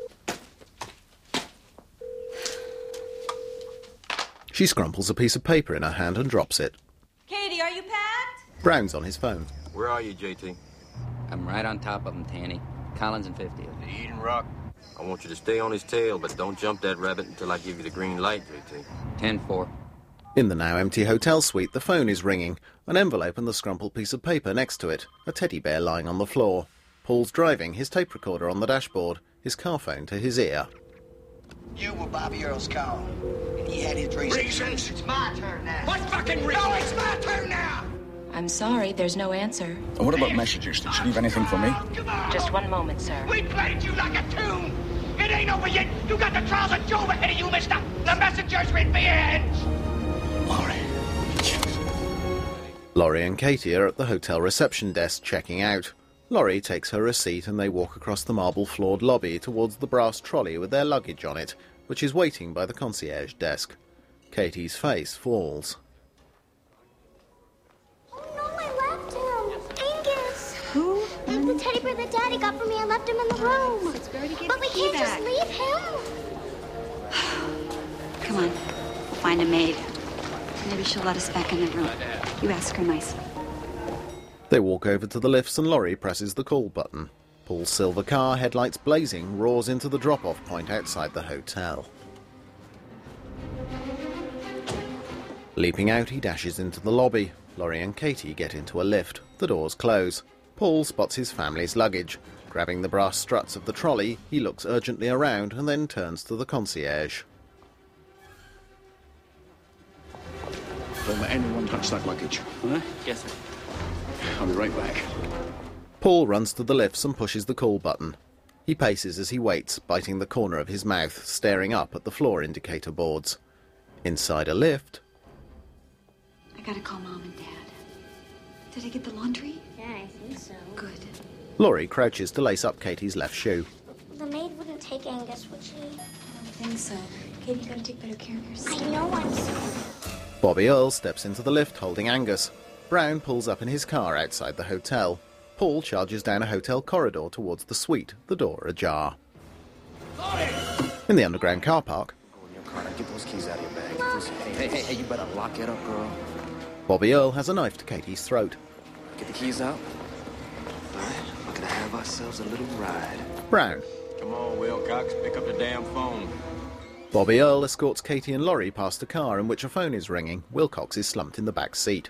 She scrumples a piece of paper in her hand and drops it. Katie, are you packed? Brown's on his phone. Where are you, J T? I'm right on top of him, Tanny. Collins and fiftieth. The Eden Rock? I want you to stay on his tail, but don't jump that rabbit until I give you the green light, J T. ten four. In the now empty hotel suite, the phone is ringing. An envelope and the scrumpled piece of paper next to it. A teddy bear lying on the floor. Paul's driving, his tape recorder on the dashboard, his car phone to his ear. You were Bobby Earl's call, and he had his reasons. Reasons? It's my turn now. What fucking reasons? No, it's my turn now! I'm sorry, there's no answer. And what about messages? Did she leave anything for me? Just one moment, sir. We played you like a tune! It ain't over yet! You got the trials of Job ahead of you, mister! The messenger's revenge! Laurie. Laurie and Katie are at the hotel reception desk checking out. Laurie takes her receipt and they walk across the marble-floored lobby towards the brass trolley with their luggage on it, which is waiting by the concierge desk. Katie's face falls. Who? The teddy bear that Daddy got for me, I left him in the room. It's better to get But we key can't back. just leave him. Come on, we'll find a maid. Maybe she'll let us back in the room. You ask her nicely. They walk over to the lifts and Laurie presses the call button. Paul's silver car, headlights blazing, roars into the drop-off point outside the hotel. Leaping out, he dashes into the lobby. Laurie and Katie get into a lift. The doors close. Paul spots his family's luggage. Grabbing the brass struts of the trolley, he looks urgently around and then turns to the concierge. Don't let anyone touch that luggage. Huh? Yes, sir. I'll be right back. Paul runs to the lifts and pushes the call button. He paces as he waits, biting the corner of his mouth, staring up at the floor indicator boards. Inside a lift... I gotta call Mom and Dad. Did I get the laundry? Yeah, I think so. Good. Laurie crouches to lace up Katie's left shoe. The maid wouldn't take Angus, would she? I don't think so. Katie, you gotta take better care of yourself. I know I'm sorry. Bobby Earl steps into the lift holding Angus. Brown pulls up in his car outside the hotel. Paul charges down a hotel corridor towards the suite, the door ajar. In the underground car park... Go in your car and get those keys out of your bag. Hey, hey, hey, hey, you better lock it up, girl. Bobby Earl has a knife to Katie's throat. Get the keys out. All right, we're gonna have ourselves a little ride. Brown. Come on, Wilcox, pick up the damn phone. Bobby Earl escorts Katie and Laurie past a car in which a phone is ringing. Wilcox is slumped in the back seat.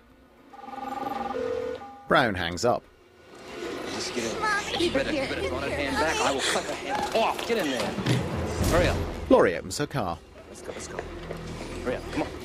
Brown hangs up. Just get in. Mommy, you better, you better throw that hand back. I will cut the hand off. Get in there. Hurry up. Laurie opens her car. Let's go, let's go. Hurry up, come on.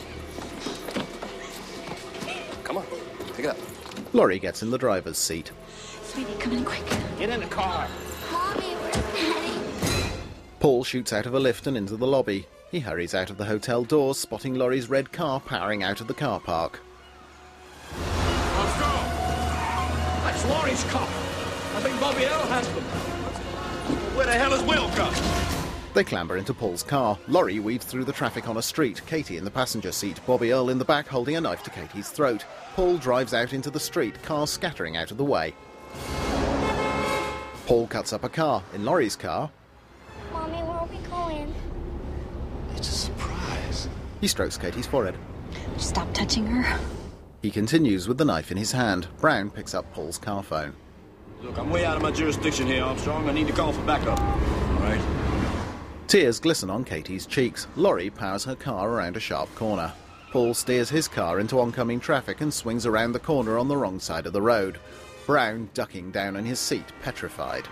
Come on, pick it up. Laurie gets in the driver's seat. Sweetie, come in quick. Get in the car. Mommy, where's Daddy? Paul shoots out of a lift and into the lobby. He hurries out of the hotel doors, spotting Laurie's red car powering out of the car park. Let's go! That's Laurie's car. I think Bobby Earl has them. Where the hell is Wilcox? They clamber into Paul's car. Laurie weaves through the traffic on a street, Katie in the passenger seat, Bobby Earl in the back holding a knife to Katie's throat. Paul drives out into the street, cars scattering out of the way. Paul cuts up a car. In Laurie's car... Mommy, where are we going? It's a surprise. He strokes Katie's forehead. Just stop touching her. He continues with the knife in his hand. Brown picks up Paul's car phone. Look, I'm way out of my jurisdiction here, Armstrong. I need to call for backup. All right? Tears glisten on Katie's cheeks. Laurie powers her car around a sharp corner. Paul steers his car into oncoming traffic and swings around the corner on the wrong side of the road. Brown ducking down in his seat, petrified.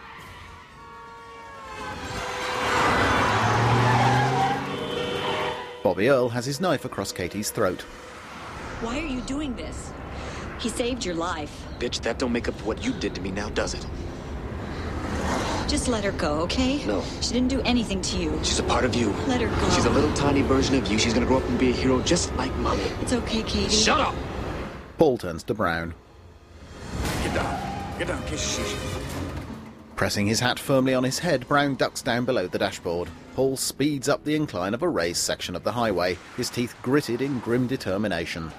Bobby Earl has his knife across Katie's throat. Why are you doing this? He saved your life. Bitch, that don't make up for what you did to me now, does it? Just let her go, okay? No. She didn't do anything to you. She's a part of you. Let her go. She's a little tiny version of you. She's gonna grow up and be a hero just like Mommy. It's okay, Katie. Shut up! Paul turns to Brown. Get down. Get down, kiss your shit. Pressing his hat firmly on his head, Brown ducks down below the dashboard. Paul speeds up the incline of a raised section of the highway, his teeth gritted in grim determination.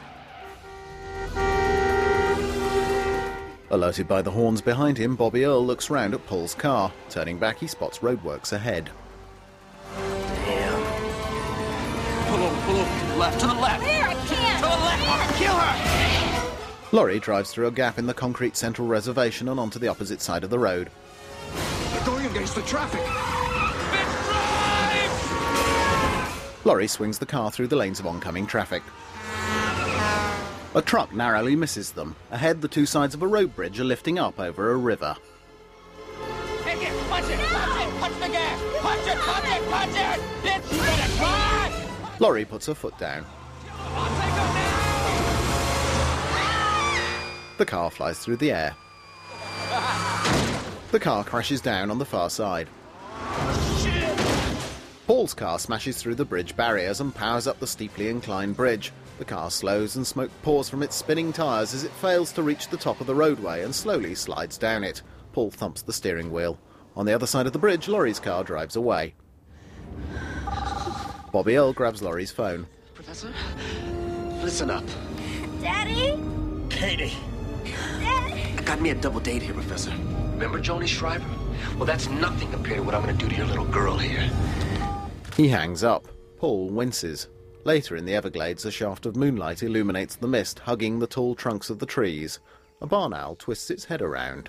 Alerted by the horns behind him, Bobby Earl looks round at Paul's car. Turning back, he spots roadworks ahead. Damn. Pull over, pull over. To the left, to the left. Where? I can't. To the left. I'm gonna kill her. Laurie drives through a gap in the concrete central reservation and onto the opposite side of the road. They're going against the traffic. Laurie swings the car through the lanes of oncoming traffic. A truck narrowly misses them. Ahead, the two sides of a road bridge are lifting up over a river. Hey, here, punch it, punch it, punch the gas, punch it, punch it, punch it! Bitch, you better try! Laurie puts her foot down. The car flies through the air. The car crashes down on the far side. Paul's car smashes through the bridge barriers and powers up the steeply inclined bridge. The car slows and smoke pours from its spinning tyres as it fails to reach the top of the roadway and slowly slides down it. Paul thumps the steering wheel. On the other side of the bridge, Laurie's car drives away. Bobby Earl grabs Laurie's phone. Professor, listen up. Daddy? Katie. Daddy? I got me a double date here, Professor. Remember Joni Shriver? Well, that's nothing compared to what I'm going to do to your little girl here. He hangs up. Paul winces. Later in the Everglades, a shaft of moonlight illuminates the mist, hugging the tall trunks of the trees. A barn owl twists its head around.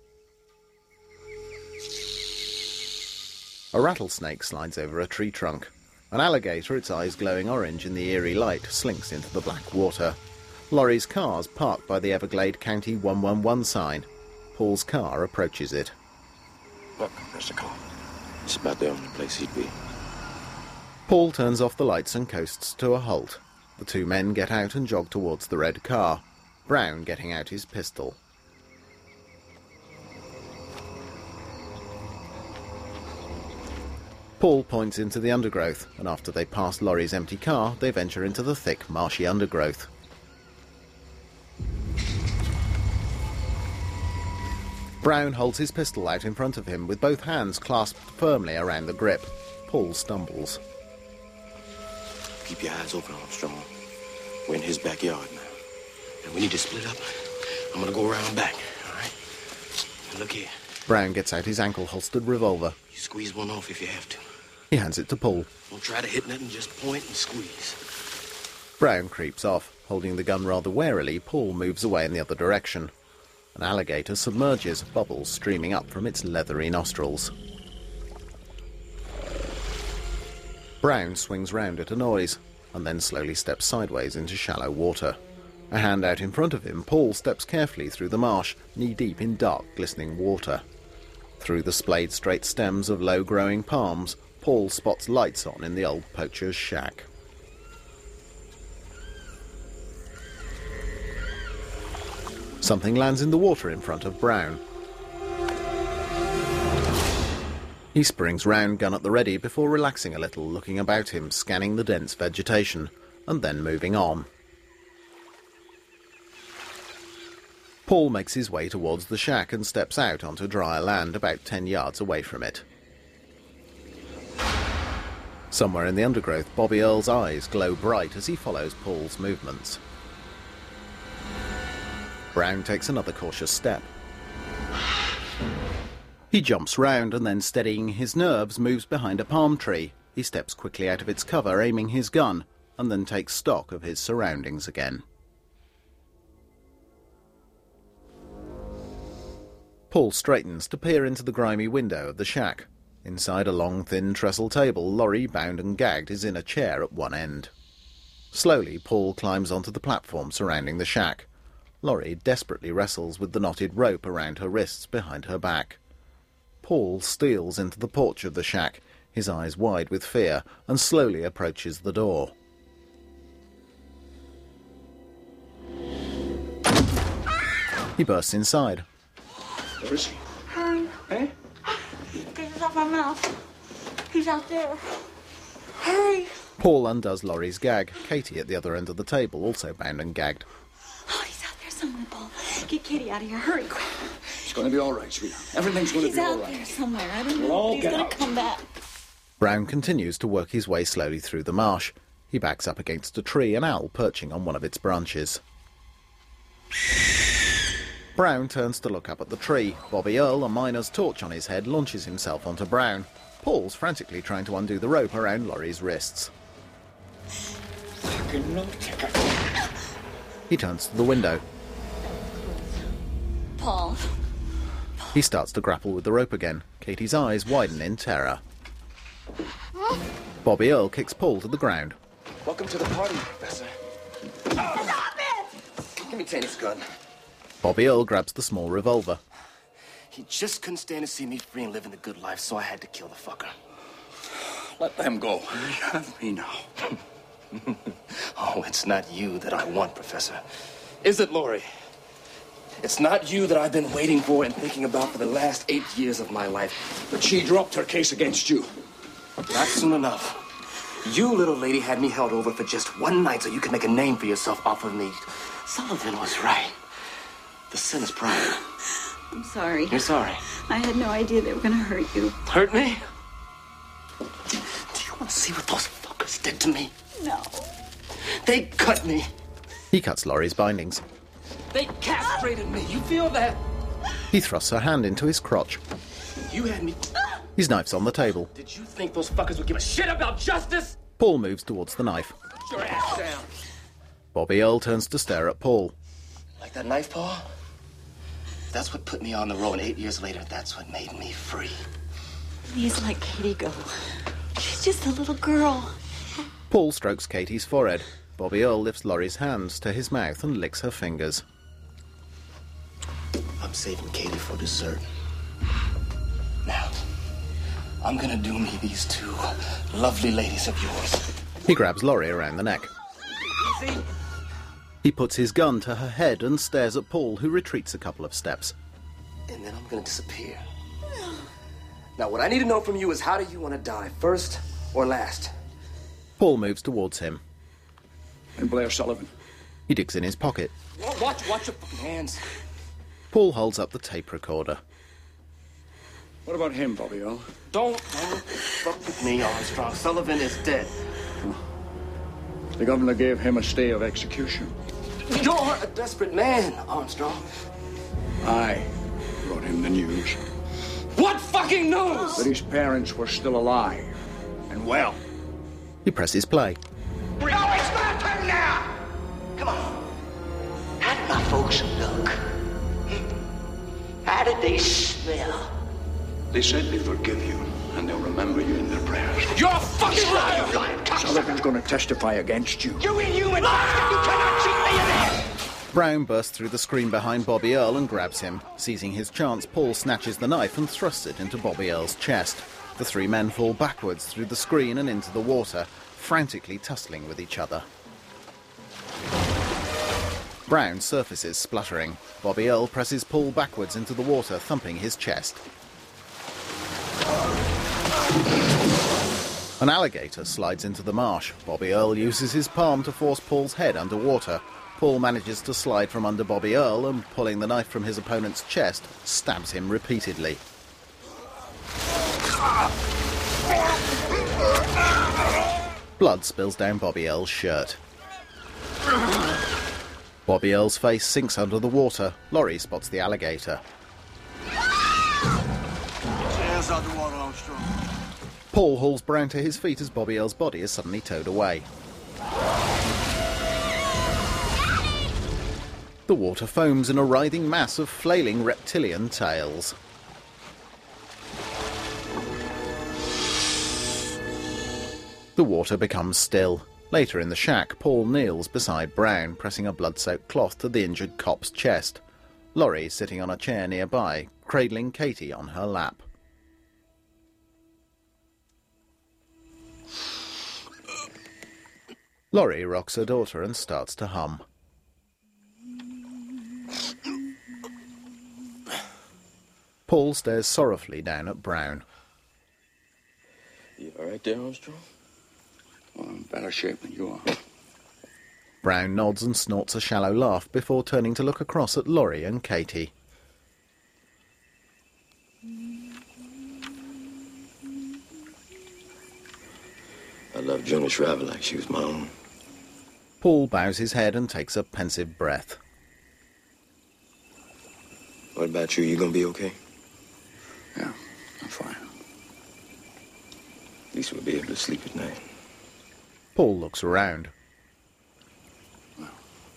A rattlesnake slides over a tree trunk. An alligator, its eyes glowing orange in the eerie light, slinks into the black water. Laurie's car's parked by the Everglade County one one one sign. Paul's car approaches it. Look, there's the car. It's about the only place he'd be. Paul turns off the lights and coasts to a halt. The two men get out and jog towards the red car, Brown getting out his pistol. Paul points into the undergrowth, and after they pass Laurie's empty car, they venture into the thick, marshy undergrowth. Brown holds his pistol out in front of him with both hands clasped firmly around the grip. Paul stumbles. Keep your eyes open, Armstrong. We're in his backyard now. And we need to split up. I'm gonna go around back, all right? And look here. Brown gets out his ankle-holstered revolver. You squeeze one off if you have to. He hands it to Paul. Don't try to hit nothing, just point and squeeze. Brown creeps off. Holding the gun rather warily, Paul moves away in the other direction. An alligator submerges, bubbles streaming up from its leathery nostrils. Brown swings round at a noise, and then slowly steps sideways into shallow water. A hand out in front of him, Paul steps carefully through the marsh, knee-deep in dark, glistening water. Through the splayed straight stems of low-growing palms, Paul spots lights on in the old poacher's shack. Something lands in the water in front of Brown. He springs round, gun at the ready, before relaxing a little, looking about him, scanning the dense vegetation, and then moving on. Paul makes his way towards the shack and steps out onto drier land about ten yards away from it. Somewhere in the undergrowth, Bobby Earle's eyes glow bright as he follows Paul's movements. Brown takes another cautious step. He jumps round and then, steadying his nerves, moves behind a palm tree. He steps quickly out of its cover, aiming his gun, and then takes stock of his surroundings again. Paul straightens to peer into the grimy window of the shack. Inside a long, thin trestle table, Laurie, bound and gagged, is in a chair at one end. Slowly, Paul climbs onto the platform surrounding the shack. Laurie desperately wrestles with the knotted rope around her wrists behind her back. Paul steals into the porch of the shack, his eyes wide with fear, and slowly approaches the door. He bursts inside. Where is he? Hurry. Eh? Get this off my mouth. He's out there. Hurry. Paul undoes Laurie's gag, Katie at the other end of the table, also bound and gagged. Oh, he's out there somewhere, Paul. Get Katie out of here. Hurry, quick. It's going to be all right, sweetheart. Everything's going to He's be all out right. there somewhere. I don't We'll know. all He's get gonna out. come back. Brown continues to work his way slowly through the marsh. He backs up against a tree, an owl perching on one of its branches. Brown turns to look up at the tree. Bobby Earle, a miner's torch on his head, launches himself onto Brown. Paul's frantically trying to undo the rope around Laurie's wrists. He turns to the window. Paul. He starts to grapple with the rope again. Katie's eyes widen in terror. Bobby Earle kicks Paul to the ground. Welcome to the party, Professor. Stop it! Give me Taney's gun. Bobby Earle grabs the small revolver. He just couldn't stand to see me free and living the good life, so I had to kill the fucker. Let them go. You have me now. Oh, it's not you that I want, Professor. Is it, Laurie? It's not you that I've been waiting for and thinking about for the last eight years of my life. But she dropped her case against you. Not soon enough. You, little lady, had me held over for just one night so you could make a name for yourself off of me. Sullivan was right. The sin is pride. I'm sorry. You're sorry. I had no idea they were going to hurt you. Hurt me? Do you want to see what those fuckers did to me? No. They cut me. He cuts Laurie's bindings. They castrated me. You feel that? He thrusts her hand into his crotch. You had me. His knife's on the table. Did you think those fuckers would give a shit about justice? Paul moves towards the knife. Put your ass down. Bobby Earle turns to stare at Paul. Like that knife, Paul? That's what put me on the road, and eight years later, that's what made me free. Please let Katie go. She's just a little girl. Paul strokes Katie's forehead. Bobby Earle lifts Laurie's hands to his mouth and licks her fingers. I'm saving Katie for dessert. Now, I'm gonna do me these two lovely ladies of yours. He grabs Laurie around the neck. Easy. He puts his gun to her head and stares at Paul, who retreats a couple of steps. And then I'm gonna disappear. Now, what I need to know from you is how do you want to die, first or last? Paul moves towards him. And Blair Sullivan. He digs in his pocket. Watch, watch your fucking hands. Paul holds up the tape recorder. What about him, Bobby Earl? Don't, don't fuck with me, Armstrong. Sullivan is dead. The governor gave him a stay of execution. You're a desperate man, Armstrong. I brought him the news. What fucking news? That his parents were still alive and well. He presses play. No, it's my turn now! Come on. How did my folks look? How did they smell? They said they forgive you, and they'll remember you in their prayers. You're a fucking liar! Lying cocksucker! Sullivan's going to testify against you. You inhuman bastard! You cannot cheat me in this! Brown bursts through the screen behind Bobby Earl and grabs him. Seizing his chance, Paul snatches the knife and thrusts it into Bobby Earl's chest. The three men fall backwards through the screen and into the water, frantically tussling with each other. Brown surfaces, spluttering. Bobby Earl presses Paul backwards into the water, thumping his chest. An alligator slides into the marsh. Bobby Earl uses his palm to force Paul's head underwater. Paul manages to slide from under Bobby Earl and, pulling the knife from his opponent's chest, stabs him repeatedly. Blood spills down Bobby Earl's shirt. Bobby Earl's face sinks under the water. Laurie spots the alligator. Hands out the water, Armstrong. Paul hauls Brown to his feet as Bobby Earl's body is suddenly towed away. The water foams in a writhing mass of flailing reptilian tails. The water becomes still. Later in the shack, Paul kneels beside Brown, pressing a blood-soaked cloth to the injured cop's chest. Laurie, sitting on a chair nearby, cradling Katie on her lap. Laurie rocks her daughter and starts to hum. Paul stares sorrowfully down at Brown. You all right there, Armstrong? Well, I'm in better shape than you are. Brown nods and snorts a shallow laugh before turning to look across at Laurie and Katie. I love Joni Shriver like she was my own. Paul bows his head and takes a pensive breath. What about you? You gonna be okay? Yeah, I'm fine. At least we'll be able to sleep at night. Paul looks around. Well,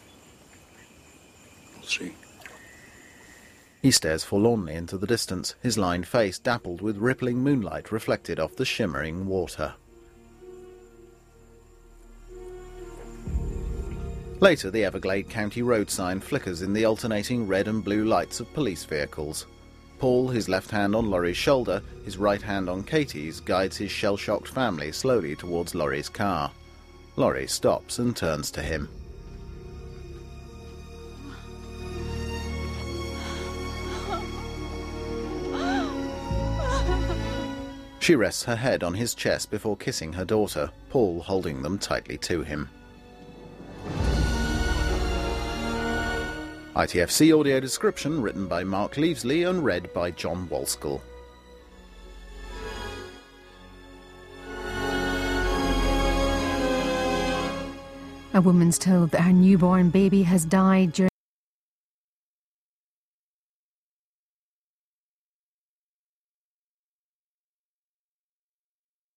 we'll see. He stares forlornly into the distance, his lined face dappled with rippling moonlight reflected off the shimmering water. Later, the Everglade County road sign flickers in the alternating red and blue lights of police vehicles. Paul, his left hand on Laurie's shoulder, his right hand on Katie's, guides his shell-shocked family slowly towards Laurie's car. Laurie stops and turns to him. She rests her head on his chest before kissing her daughter, Paul holding them tightly to him. I T F C audio description written by Mark Leavesley and read by John Walskell. A woman's told that her newborn baby has died during